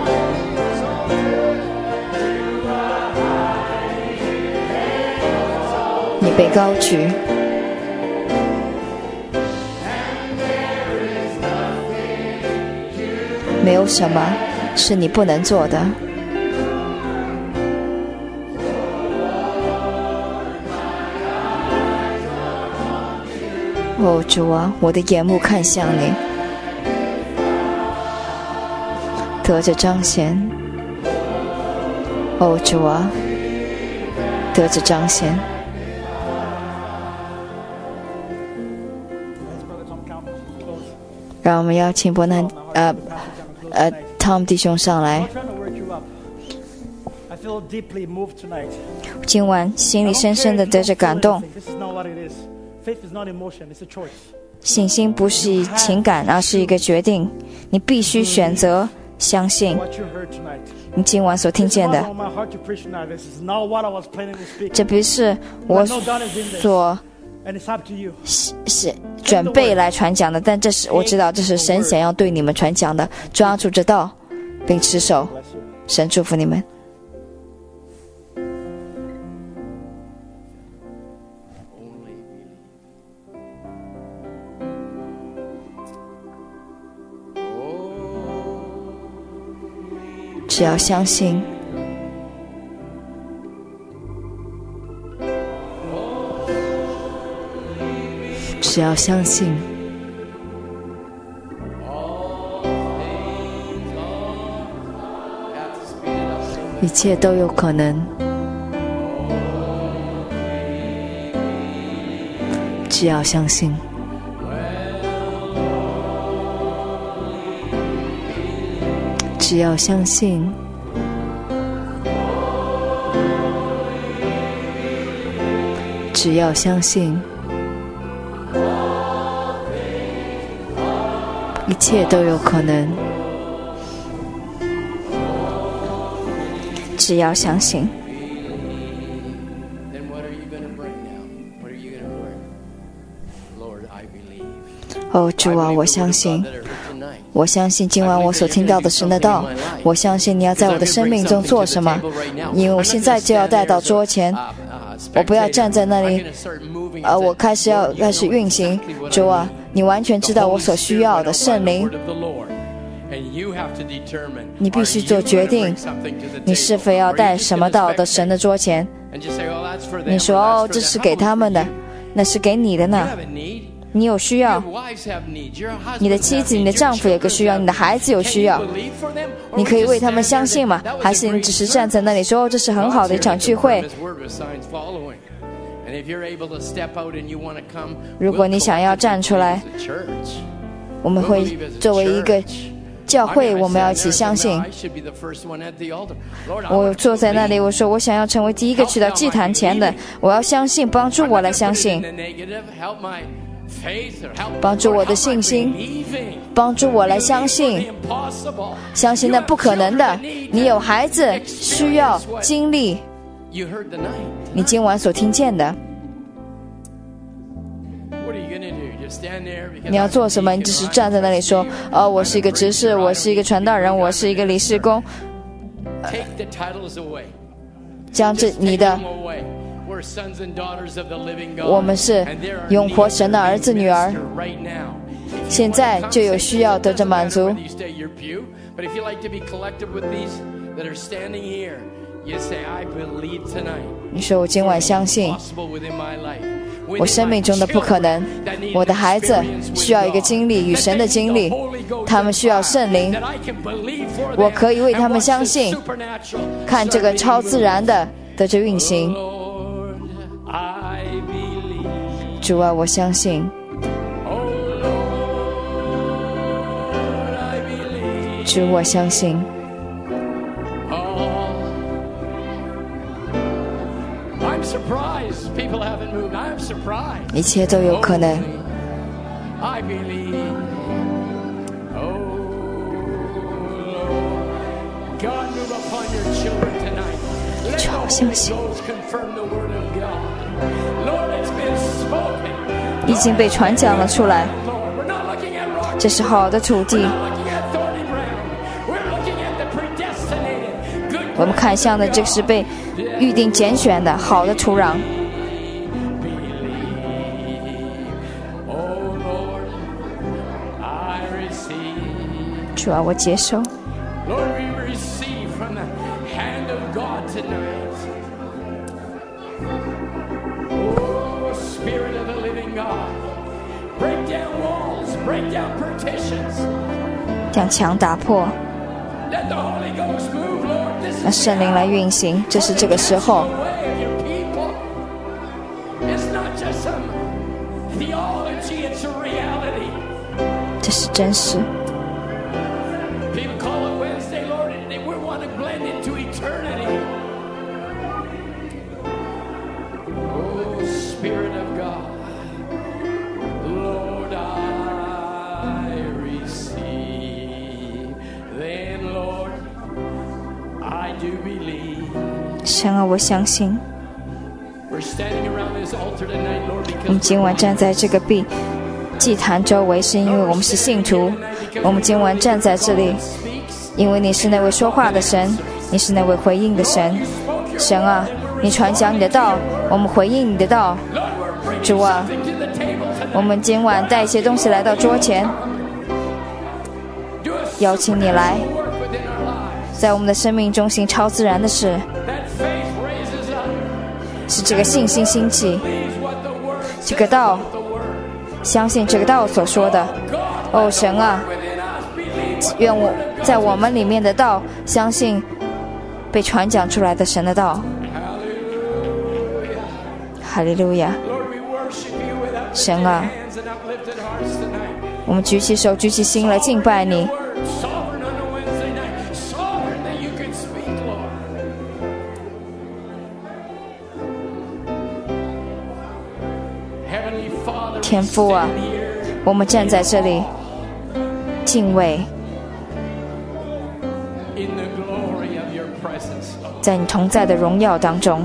你被高举，没有什么是你不能做的。哦主啊，我的眼目看向你，得着彰显。哦主啊，得着彰显。让我们邀请伯南呃呃 Tom 弟兄上来。今晚心里深深的得着感动。信心不是情感，而是一个决定。你必须选择相信。你今晚所听见的，这不是我所是准备来传讲的，但这是我知道这是神想要对你们传讲的。抓住这道并持守，神祝福你们。只要相信，只要相信，一切都有可能。只要相信，只要相信，只要相信，一切都有可能。只要相信。哦，主啊，我相信。我相信今晚我所听到的神的道，我相信你要在我的生命中做什么，因为我现在就要带到桌前，我不要站在那里，呃，我开始要开始运行。主啊，你完全知道我所需要的，圣灵， 你必须做决定，你是否要带什么到的神的桌前。你说哦，这是给他们的，那是给你的呢。你有需要，你的妻子、你的丈夫有个需要，你的孩子有需要，你可以为他们相信吗？还是你只是站在那里说，哦，这是很好的一场聚会？如果你想要站出来，我们会作为一个教会，我们要一起相信。我坐在那里，我说我想要成为第一个去到祭坛前的，我要相信，帮助我来相信，帮助我的信心，帮助我来相信，相信那不可能的。你有孩子需要经历你今晚所听见的，你要做什么？你只是站在那里说，哦，我是一个执事，我是一个传道人，我是一个理事工，呃、将这你的，我们是永活神的儿子女儿，现在就有需要得着满足。你说我今晚相信我生命中的不可能，我的孩子需要一个经历，与神的经历，他们需要圣灵，我可以为他们相信，看这个超自然的得着运行。主啊，我相信，主，我相信。一切都有可能。主，我相信，已经被传讲了出来，这是好的土地。我们看向的这是被预定拣选的好的土壤。主啊，我接受。将墙打破，让圣灵来运行，这是这个时候。这是真实。神啊，我相信。我们今晚站在这个壁祭坛周围，是因为我们是信徒。我们今晚站在这里，因为你是那位说话的神，你是那位回应的神。神啊，你传讲你的道，我们回应你的道。主啊，我们今晚带一些东西来到桌前，邀请你来，在我们的生命中行超自然的事。是这个信心兴起，这个道，相信这个道所说的。哦，神啊，愿我在我们里面的道，相信被传讲出来的神的道。哈利路亚！神啊，我们举起手，举起心来敬拜你。天父啊，我们站在这里敬畏，在你同在的荣耀当中。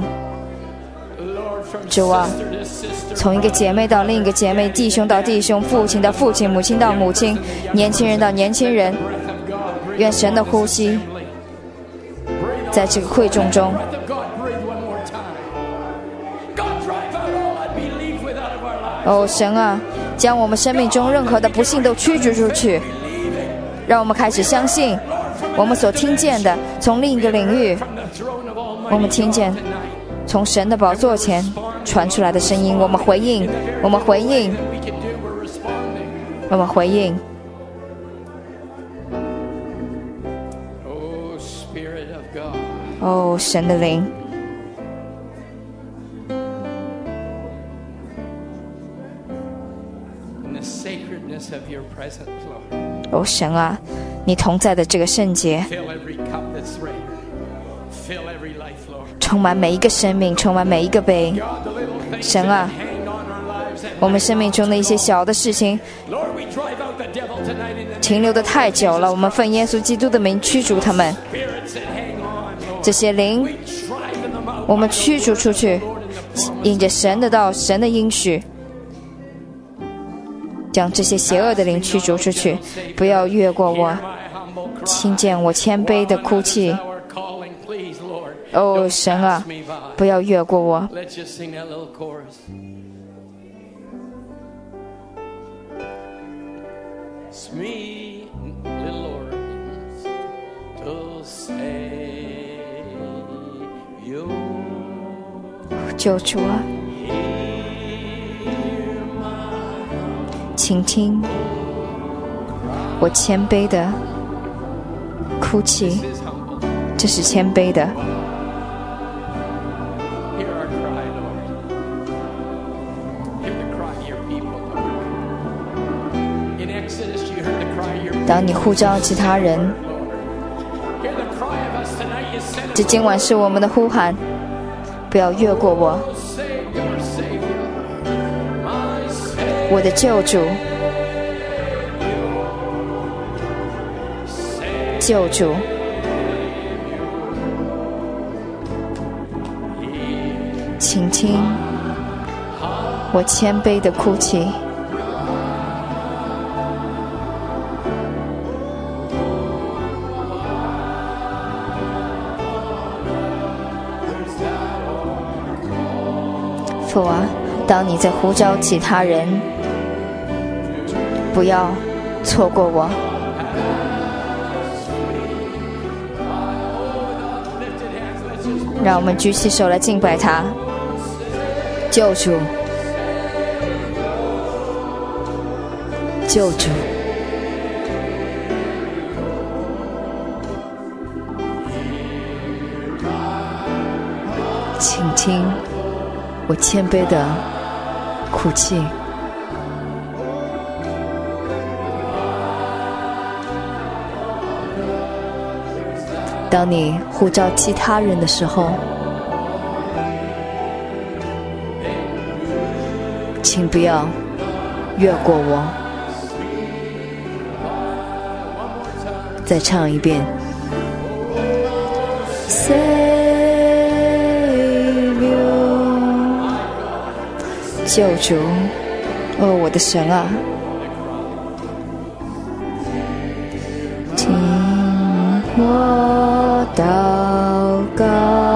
主啊，从一个姐妹到另一个姐妹，弟兄到弟兄，父亲到父亲，母亲到母亲，年轻人到年轻人，愿神的呼吸在这个会众中。哦，神啊，将我们生命中任何的不幸都驱逐出去。 让我们开始相信我们所听见的，从另一个领域，我们听见从神的宝座前传出来的声音，我们回应，我们回应，我们回应。哦，神的灵，哦，神啊，你同在的这个圣洁，充满每一个生命，充满每一个杯。神啊，我们生命中的一些小的事情停留得太久了，我们奉耶稣基督的名驱逐他们。这些灵我们驱逐出去，引着神的道，神的应许，将这些邪恶的灵驱逐出去，不要越过我，听见我谦卑的哭泣。哦，神啊，不要越过我。救主啊，请听我谦卑的哭泣，这是谦卑的。当你呼召其他人，这今晚是我们的呼喊，不要越过我，我的救主，救主，请听我谦卑的哭泣。父啊，当你在呼召其他人，不要错过我。让我们举起手来敬拜他，救主，救主，请听我谦卑的哭泣。当你呼召其他人的时候，请不要越过我。再唱一遍。救主，哦，我的神啊，听我祷告，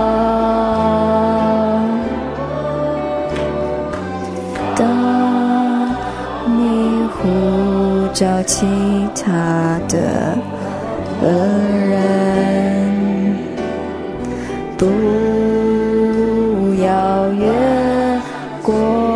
当你呼召其他的人，不要越过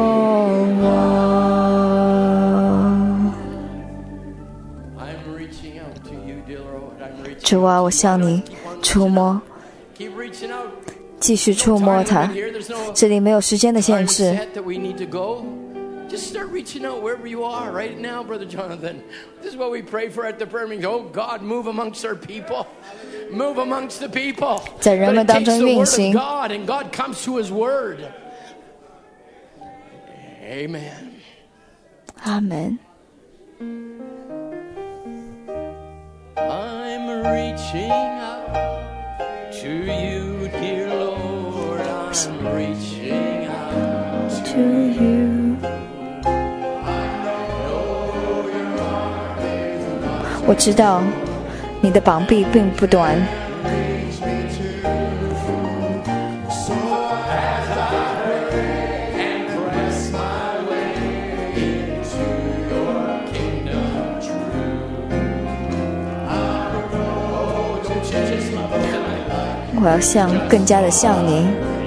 主啊，我向你触摸，继续触摸它。这里没有时间的限制。 Just start reaching out wherever you are right now, Brother Jonathan. This is what we pray for at the prayer meeting. Oh God, move amongst our people. Move amongst the people. 在人们当中运行。 God and God comes to His word. Amen. 阿门。 I'm reaching out to you, dear Lord. I'm reaching out to you. 我知道你的膀臂并不短。 我要像更加的像您。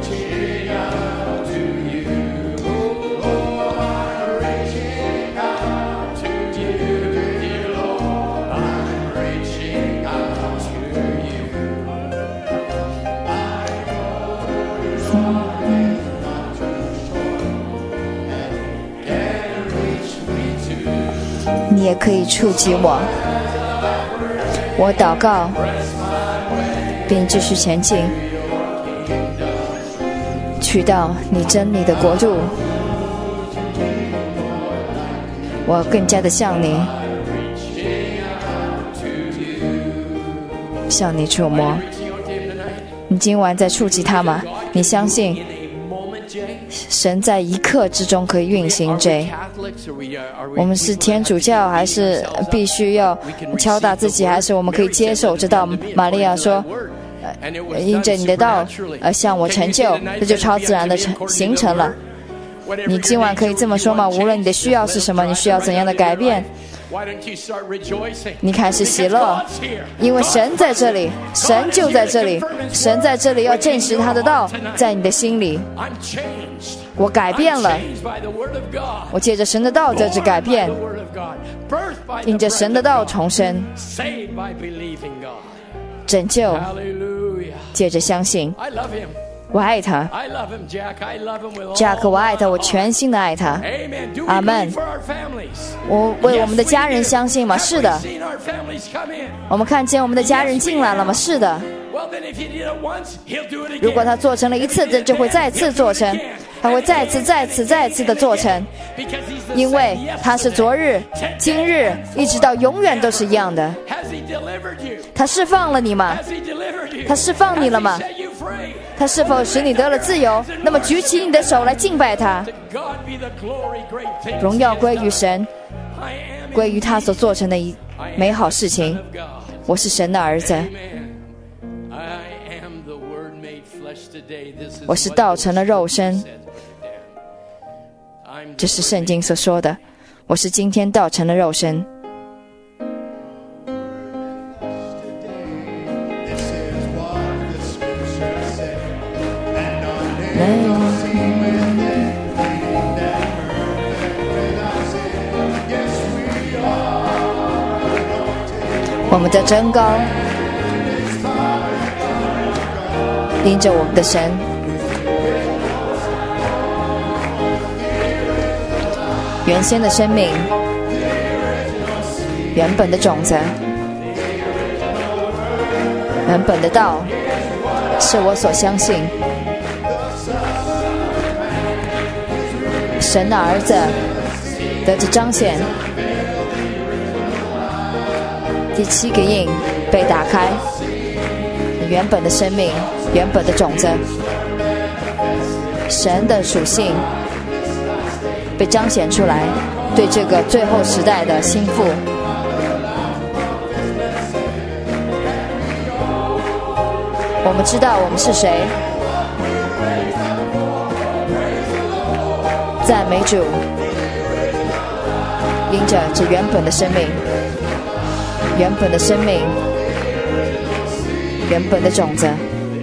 你也可以触及我，我祷告，并继续前进，去到你真理的国度。我更加的像你，向你触摸。你今晚在触及他吗？你相信神在一刻之中可以运行这？我们是天主教，还是必须要敲打自己，还是我们可以接受这道？玛利亚说，呃、因着你的道而向我成就，这就超自然的成形成了。你今晚可以这么说吗？无论你的需要是什么，你需要怎样的改变，你开始喜乐，因为神在这里，神就在这里，神在这里要证实他的道在你的心里。我改变了，我借着神的道得知改变，因着神的道重生，拯救，借着相信。我爱他 ，Jack， 我爱他，我全心的爱他。阿门。我为我们的家人相信吗？是的。我们看见我们的家人进来了吗？是的。如果他做成了一次，这就会再次做成，他会再次、再次、再次的做成，因为他是昨日、今日，一直到永远都是一样的。他释放了你吗？他释放你了吗？他是否使你得了自由？那么举起你的手来敬拜他。荣耀归于神，归于他所做成的一美好事情。我是神的儿子，我是道成了肉身，这是圣经所说的。我是今天道成了肉身。我们的真高，因着我们的神，原先的生命，原本的种子，原本的道，是我所相信。神的儿子得着彰显，第七个印被打开，原本的生命，原本的种子，神的属性被彰显出来，对这个最后时代的心腹。我们知道我们是谁，赞美主，因着这原本的生命，原本的生命，原本的种子，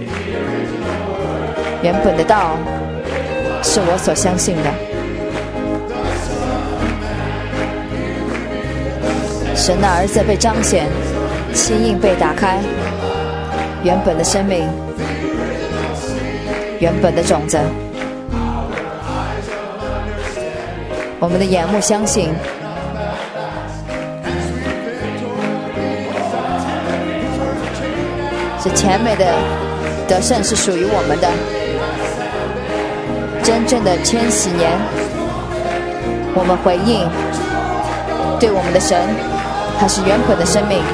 原本的道，是我所相信的。神的儿子被彰显，七印被打开，原本的生命，原本的种子。我们的眼目相信，这甜美的得胜是属于我们的。真正的千禧年，我们回应对我们的神，他是原本的生命。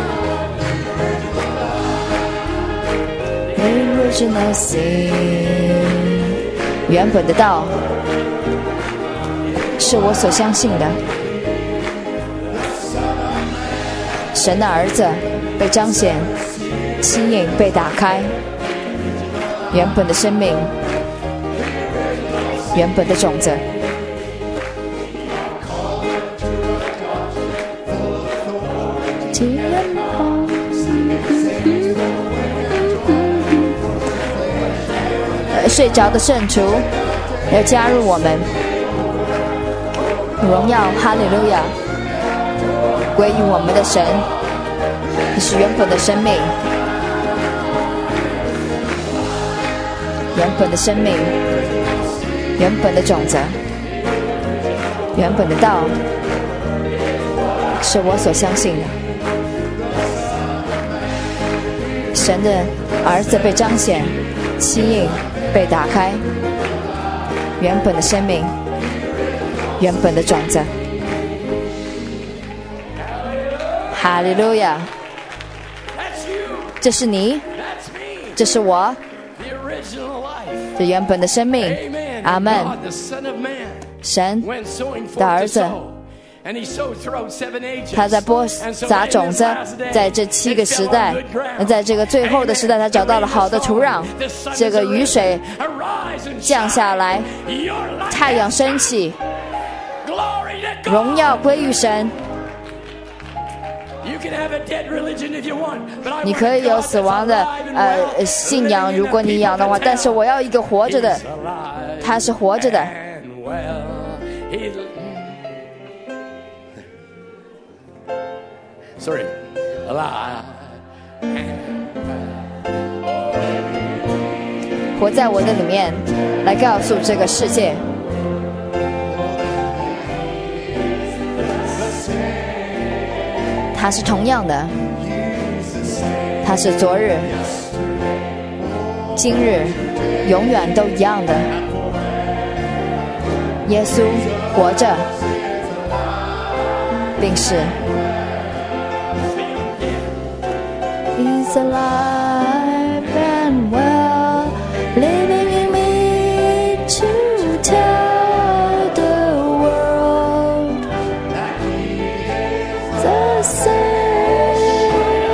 原本的道，是我所相信的。神的儿子被彰显，七印被打开，原本的生命，原本的种子。 睡着的圣徒要加入我们。荣耀哈利路亚归于我们的神，你是原本的生命，原本的生命，原本的种子，原本的道，是我所相信的。神的儿子被彰显，七印被打开，原本的生命，原本的种子。哈利路亚！这是你，这是我，这原本的生命。阿们。神的儿子，他在播撒种子，在这七个时代，在这个最后的时代，他找到了好的土壤，这个雨水降下来，太阳升起，荣耀归于神。你可以有死亡的呃信仰，如果你养的话，但是我要一个活着的，他是活着的。 Sorry, alive. 活在我的里面，来告诉这个世界，他是同样的，他是昨日、今日、永远都一样的。耶稣活着，并是 He's alive and well, living in me to tell the world the same.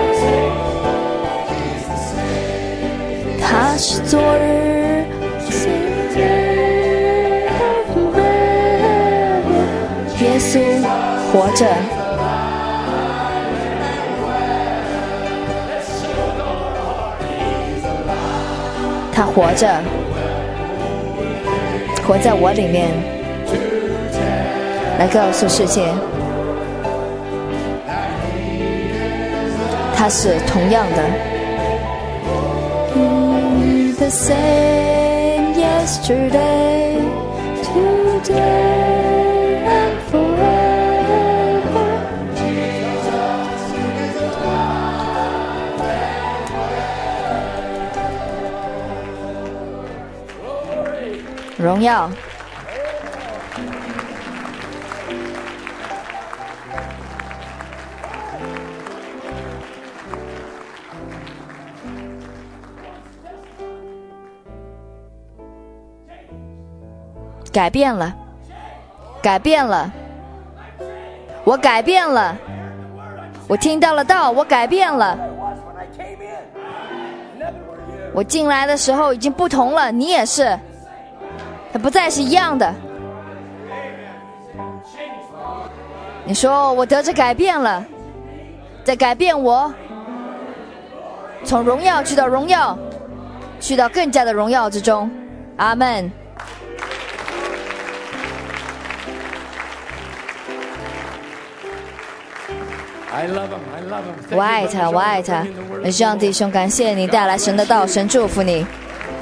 他是昨日、今日、永远。耶稣活着。他活着，活在我里面，来告诉世界，他是同样的。The same yesterday, today and forever. 荣耀，改变了，改变了，我改变了，我听到了道，我改变了。我进来的时候已经不同了，你也是。它不再是一样的。你说我得着改变了，在改变我，从荣耀去到荣耀，去到更加的荣耀之中。阿们。我爱他，我爱他。希望弟兄感谢你带来神的道，神祝福你。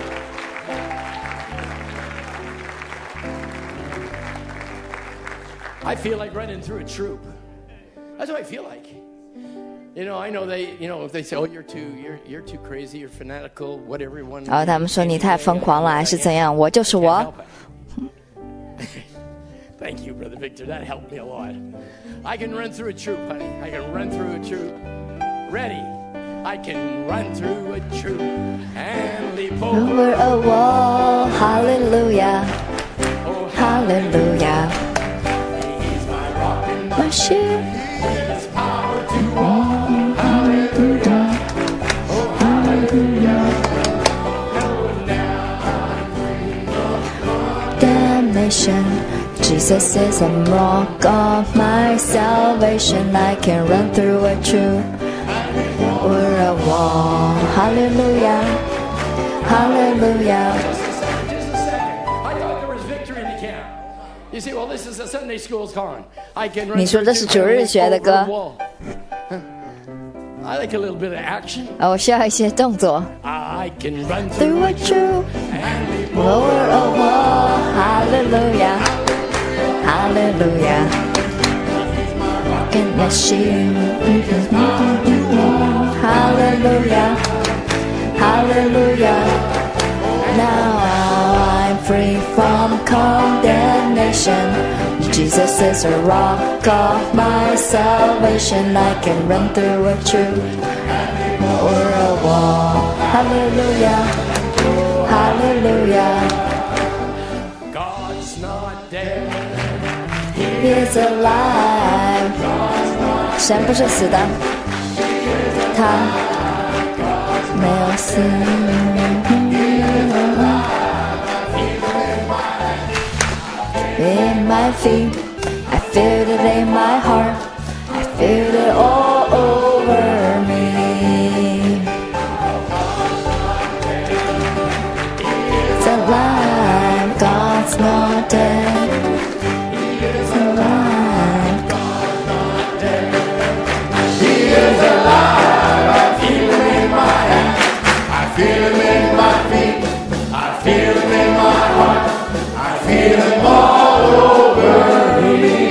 I feel like running through a troop. That's what I feel like. You know, I know they, you know, if they say, "Oh, you're too, you're, you're too crazy, you're fanatical, whatever you want." 然后他们说你太疯狂了，还是怎样？我就是我。 Thank you, Brother Victor. That helped me a lot. I can run through a troop, honey. I can run through a troop. Ready? I can run through a troop and leap over a wall. Hallelujah. Hallelujah. My shield. Damnation. Jesus is a rock of my salvation. I can run through a troop or a wall. Hallelujah. Hallelujah. You say, well, this is a Sunday school song. I can run 你说这是主日学的歌。 I like a little bit of action. 啊，我需要一些动作。 I can run Through through a true lower a wall. Hallelujah, hallelujah. Can I see? Hallelujah, hallelujah. Now I'm free from condemnation. Jesus is a rock of my salvation. I can run through a troop or a wall. Hallelujah, hallelujah. God's not dead. He is alive. 神不是死的，他没有死。In my feet, I feel it in my heart, I feel it all over me. It's alive, God's not dead. It's alive, God's not dead. He is alive, I feel him in my hand, I feel him in my feet, I feel him in my heart, I feel him all over me.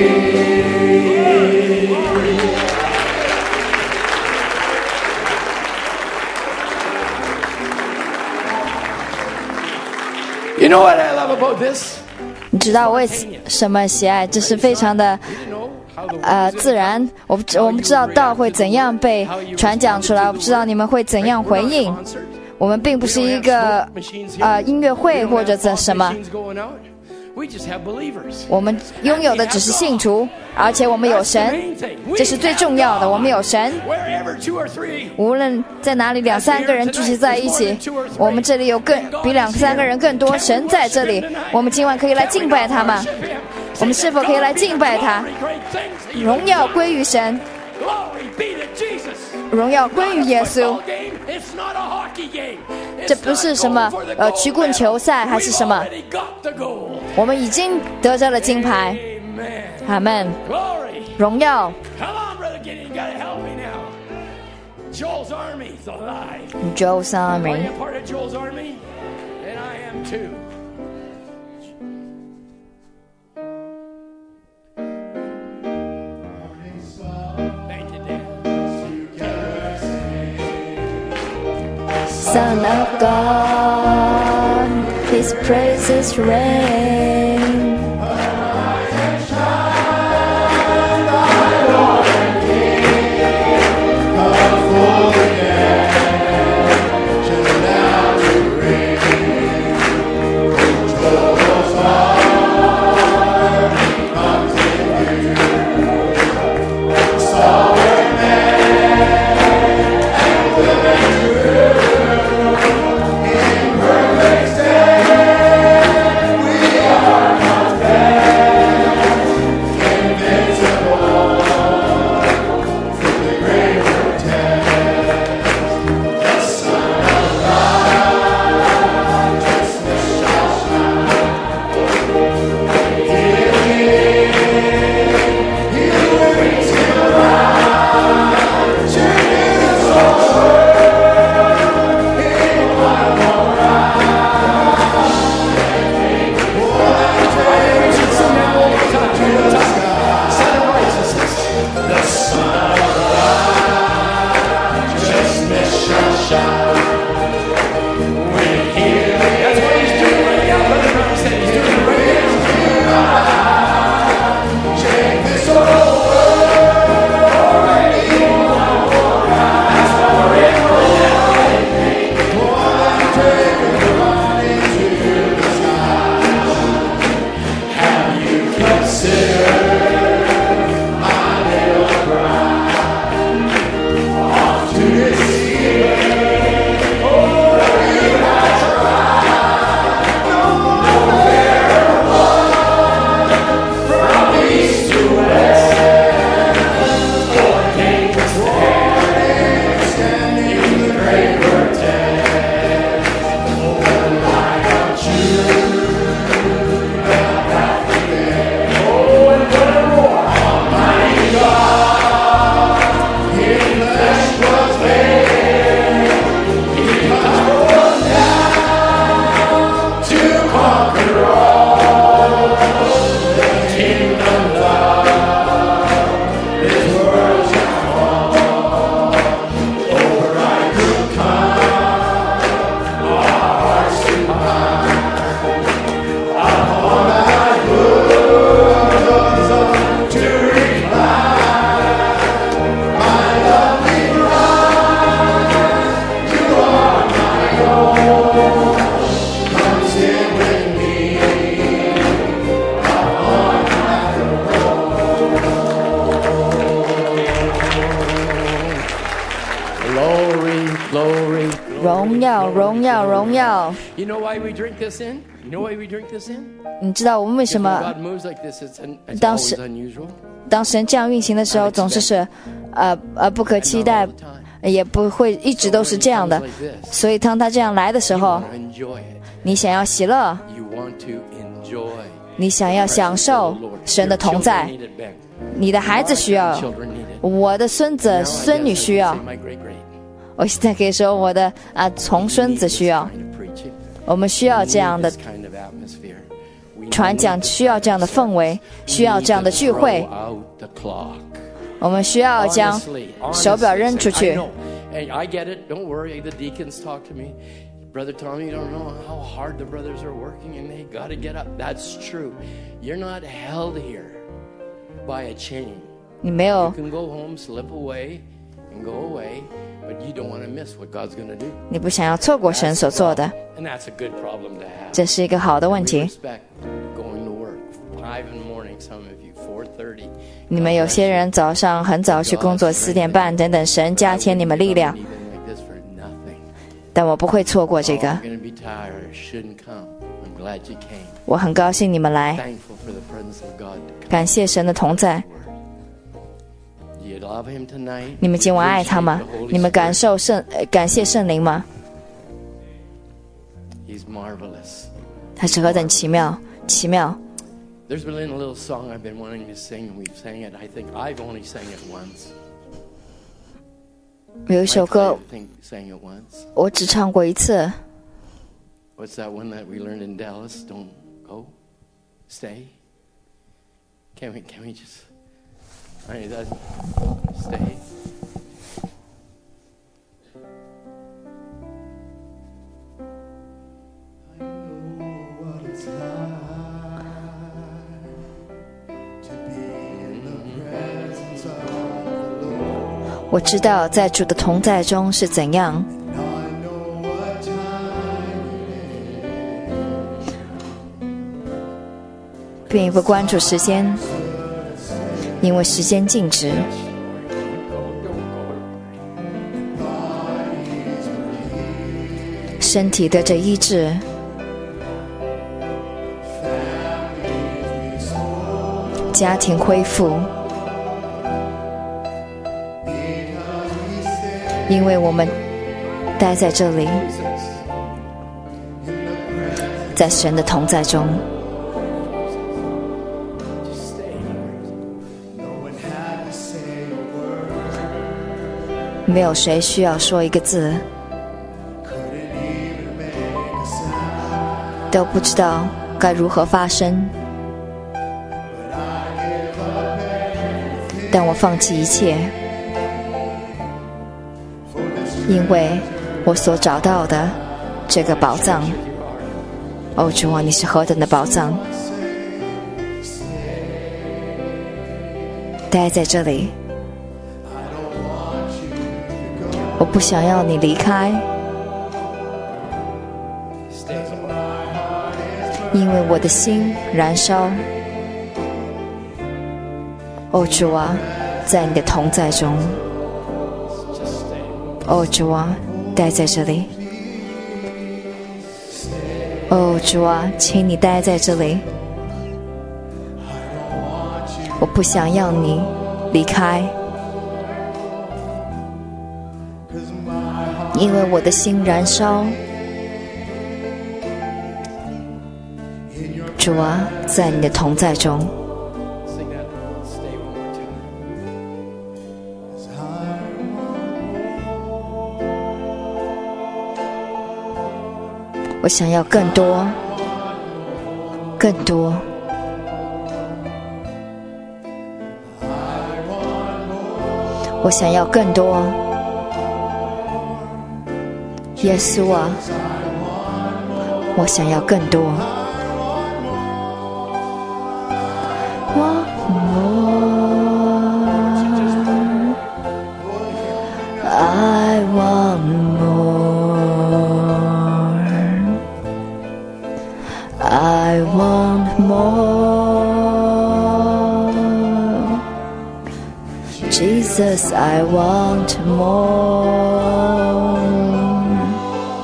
You know what I love about this? 你知道为什么喜爱？这是非常的 You know how the 呃自然。我不我们知道道会怎样被传讲出来，我不知道你们会怎样回应。我们并不是一个呃音乐会或者怎什么， We just have believers. 我们拥有的只是信徒，而且我们有神，这是最重要的。我们有神， Wherever two or three. 无论在哪里，两三个人聚集在一起，我们这里有更比两三个人更多。神在这里，我们今晚可以来敬拜他吗？我们是否可以来敬拜他？荣耀归于神， Glory be to Jesus. 荣耀归于耶稣。 It's not a hockey game. 这不是什么呃曲棍球赛还是什么， Already got the goal. 我们已经得着了金牌。 Amen. 阿们， Glory. 荣耀。 Come on, Brother Gideon, you gotta help me now. Joel's army's alive. Joel's Are Army， you part of Joel's army? And I am too. Thank you, Dan. Son of God, His praises reign. We are 荣耀，荣耀，荣耀。 You know why we drink this in? You know why we drink this in? 你知道我们为什 When 么 God moves like this, it's, un- it's 当 always 时 unusual. 当神这样运行的时候，总是是，呃呃不可期待，也不会一直都是这样的。所以当他这样来的时 You 候， want to enjoy it. 你想要喜乐， You want to enjoy 你想要享 the 受 Lord. 神的 Your 同 children 在， need it, Ben. 你的孩子需要， Children need it. 我的孙子 Now I 孙女 guess I 需 can 要 say，my great great. 我现在可以说我的啊重孙子需要， Kind of preaching. 我们需要这样的 This kind of atmosphere. We 传讲， need 需要这样的氛围，需要这样的聚会， throw out the clock. 我们需要将 Honestly, 手表 honestly, 扔出 I 去。 know. Hey, I get it. Don't worry. The deacons talk to me. Brother Tommy, you don't know how hard the brothers are working and they got to get up. That's true. You're not held here by a chain. 你没有 You can go home, slip away, and go away, but you don't want to miss what God's going to do. 你不想要错过神 That's 所 the 做的， problem. And that's a good problem to have. 这是一个好的问 We 题。 respect going to work. Five in the morning, some of you, four thirty. 你们有些人早上很早去工作，四点半等等，神加添你们力量， Even like this for nothing. 但我不会错过这 Oh, 个。 you're going to be tired. Shouldn't come. I'm glad you came. 我很高兴你们来， Thankful for the presence of God to come. 感谢神的同在。 Do you love Him tonight? 你们今晚爱他吗？ Appreciate the Holy 你们感 Spirit? 受圣呃感谢圣灵吗？ He's marvelous. 他是何等奇妙，奇妙！ There's been a little song I've been wanting to sing, and we've sang it. I think I've only sang it once. 有一首 Mike, 歌 I think sang it once. 我只唱过一次， What's that one that we learned in Dallas? Don't go, stay. Can we? Can we just? I mean, that, stay. I know what it's like to be in the presence of the Lord. 我知道在主的同在中是怎样。 Now I know what time it is. 并不关注时间，因为时间静止。 身体得着医治，家庭恢复，因为我们待在这里，在神的同在中。 No one had to say a word. 没有谁需要说一个字， Couldn't even make a sound. 都不知道该如何发声。但我放弃一切，因为我所找到的这个宝藏。哦，主啊，你是何等的宝藏！待在这里，我不想要你离开，因为我的心燃烧。哦，主啊，在你的同在中。哦，主啊，待在这里。哦，主啊，请你待在这里。我不想要你离开，因为我的心燃烧。主啊，在你的同在中。 Sing that. Stay one more time. 我想要更多，更多。我想要更多。耶稣啊，我想要更多。Want more. I want more. I want more. Jesus, I want more.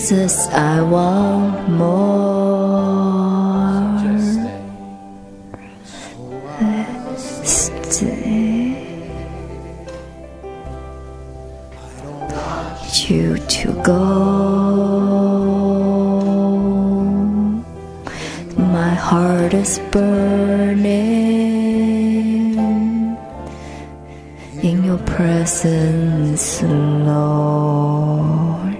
Jesus, I want more. Just stay. Stay. You to go. My heart is burning in your presence, Lord.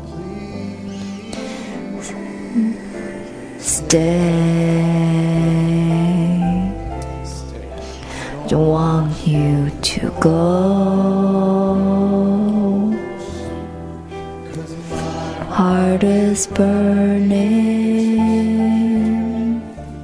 Stay. Don't want you to go. Heart is burning.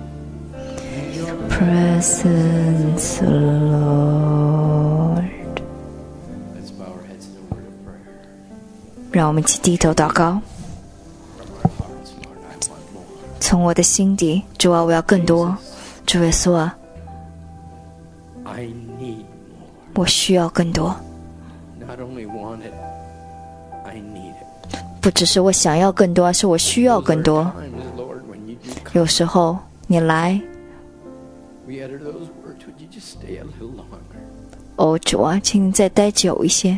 Presence, Lord. Let's bow our heads in a word of prayer. 让我们一起低头祷告。 From our hearts, Lord, I want more. 从我的心底，主啊，我要更多。主耶稣啊， I need more. 我需要更多。 Not only want it, I need it. 不只是我想要更多，而是我需要更多。 Those are times, Lord, when you do come, 有时候你来， we utter those words. Would you just stay a little longer? 哦，主啊，请你再待久一些。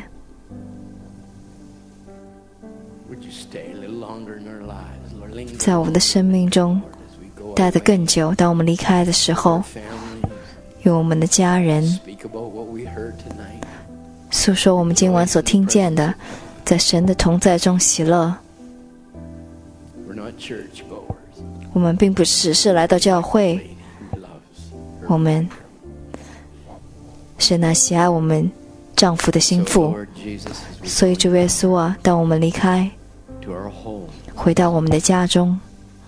Would you stay a little longer in our lives, Lord? Linger 在我们的生命中 as we go 待得 away. 更久。当我们离开的时候， Families, 与我们的家人 speak about what we heard tonight. 诉说我们今晚所听见的，在神的同在中喜乐。 We're not church goers. 我们并不只是来到教会， Lady who loves her 我们是那喜爱我们丈夫的心 So, 腹。 Lord Jesus, as we 所以主耶稣啊，当我们离开， to our home, 回到我们的家中，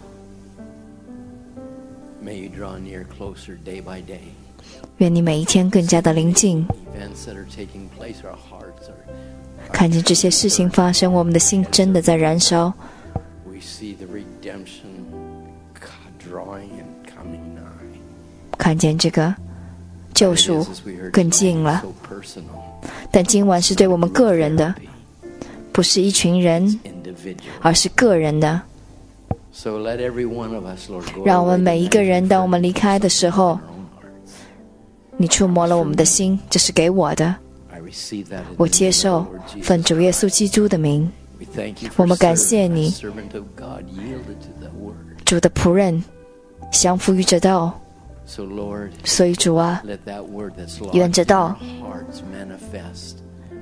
may you draw near closer day by day. 愿你每一天更加的临近， Events that are taking place, our hearts are. 看见这些事情发生，我们的心真的在燃烧。 We see the redemption drawing and coming nigh. 看见这个救 It is, 赎 as we heard 更 tonight, 近了， so personal, 但今晚是对我们个人的，不是一群人， individual. 而是个人的。 So let every one of us, Lord, go 让我 away 们每一个人， tonight 当我们离开的时候 in，our own hearts. 你触摸了我们的心，这是给我的， I receive that in 我 the 接 name 受 of the Lord Jesus 奉主耶稣基督的名。 We thank you 我 for 们感 serving 谢你 a servant of God yielded to the word. 主的仆人降服于这道， So Lord, 所以主啊， let that word that's 愿 lodged 这 in 道 our hearts manifest.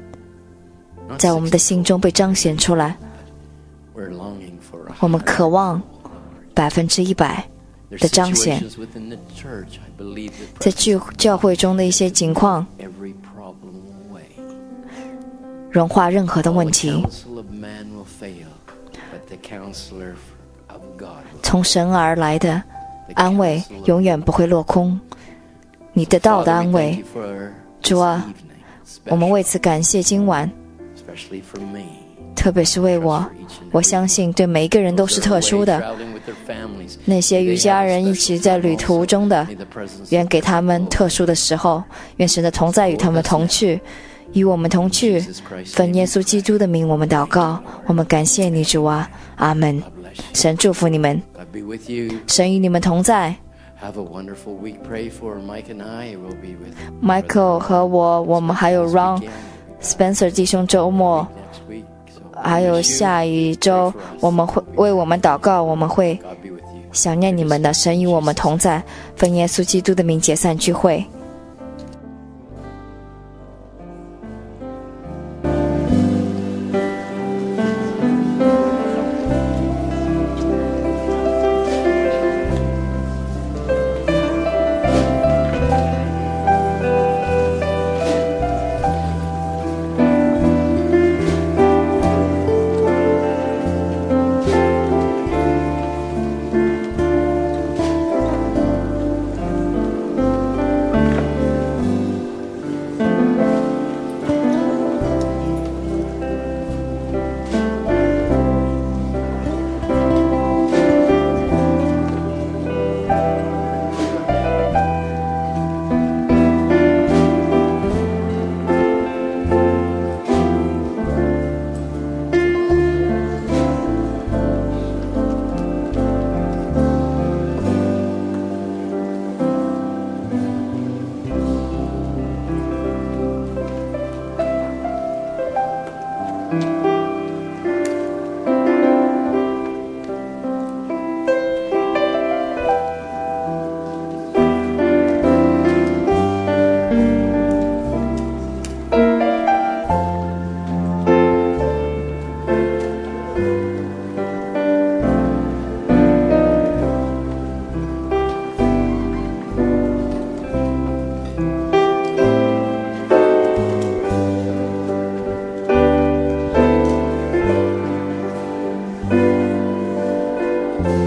Not 在我们的心中被彰显出来。 We're longing for a 我们渴望百分之一百 There's 的彰显。 situations within the church, I believe that 在教教会中的一些情况， every problem away. 融化任何的 All 问 the 题。 counsel of man will fail, but the counselor of God will 从神而来的安慰永远不会落空。你得到的 Father, 安 we thank 慰 you，for 主啊， this evening, 我们为此感谢今晚， especially for me. 特别是为我。我相信对每一个人都是特殊的。 Traveling with their families, 那些与家人一起在旅途中的， may the presence 愿给他们特殊的时候，愿神的同在与他们同去，与我们同去。奉耶稣基督的名，我们祷告，我们感谢你，主啊，阿门。 God bless you. 神祝福你们， God be with you. 神与你们同在。 Have a wonderful week. Pray for Mike and I. We'll be with Michael 和我，我们还有 Ron Spencer 弟兄周末， next week. So 还有下一周，我们会为我们祷告，我们会 God be with you. 想念你们的。神与我们同在，奉耶稣基督的名解散聚会。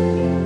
Lord.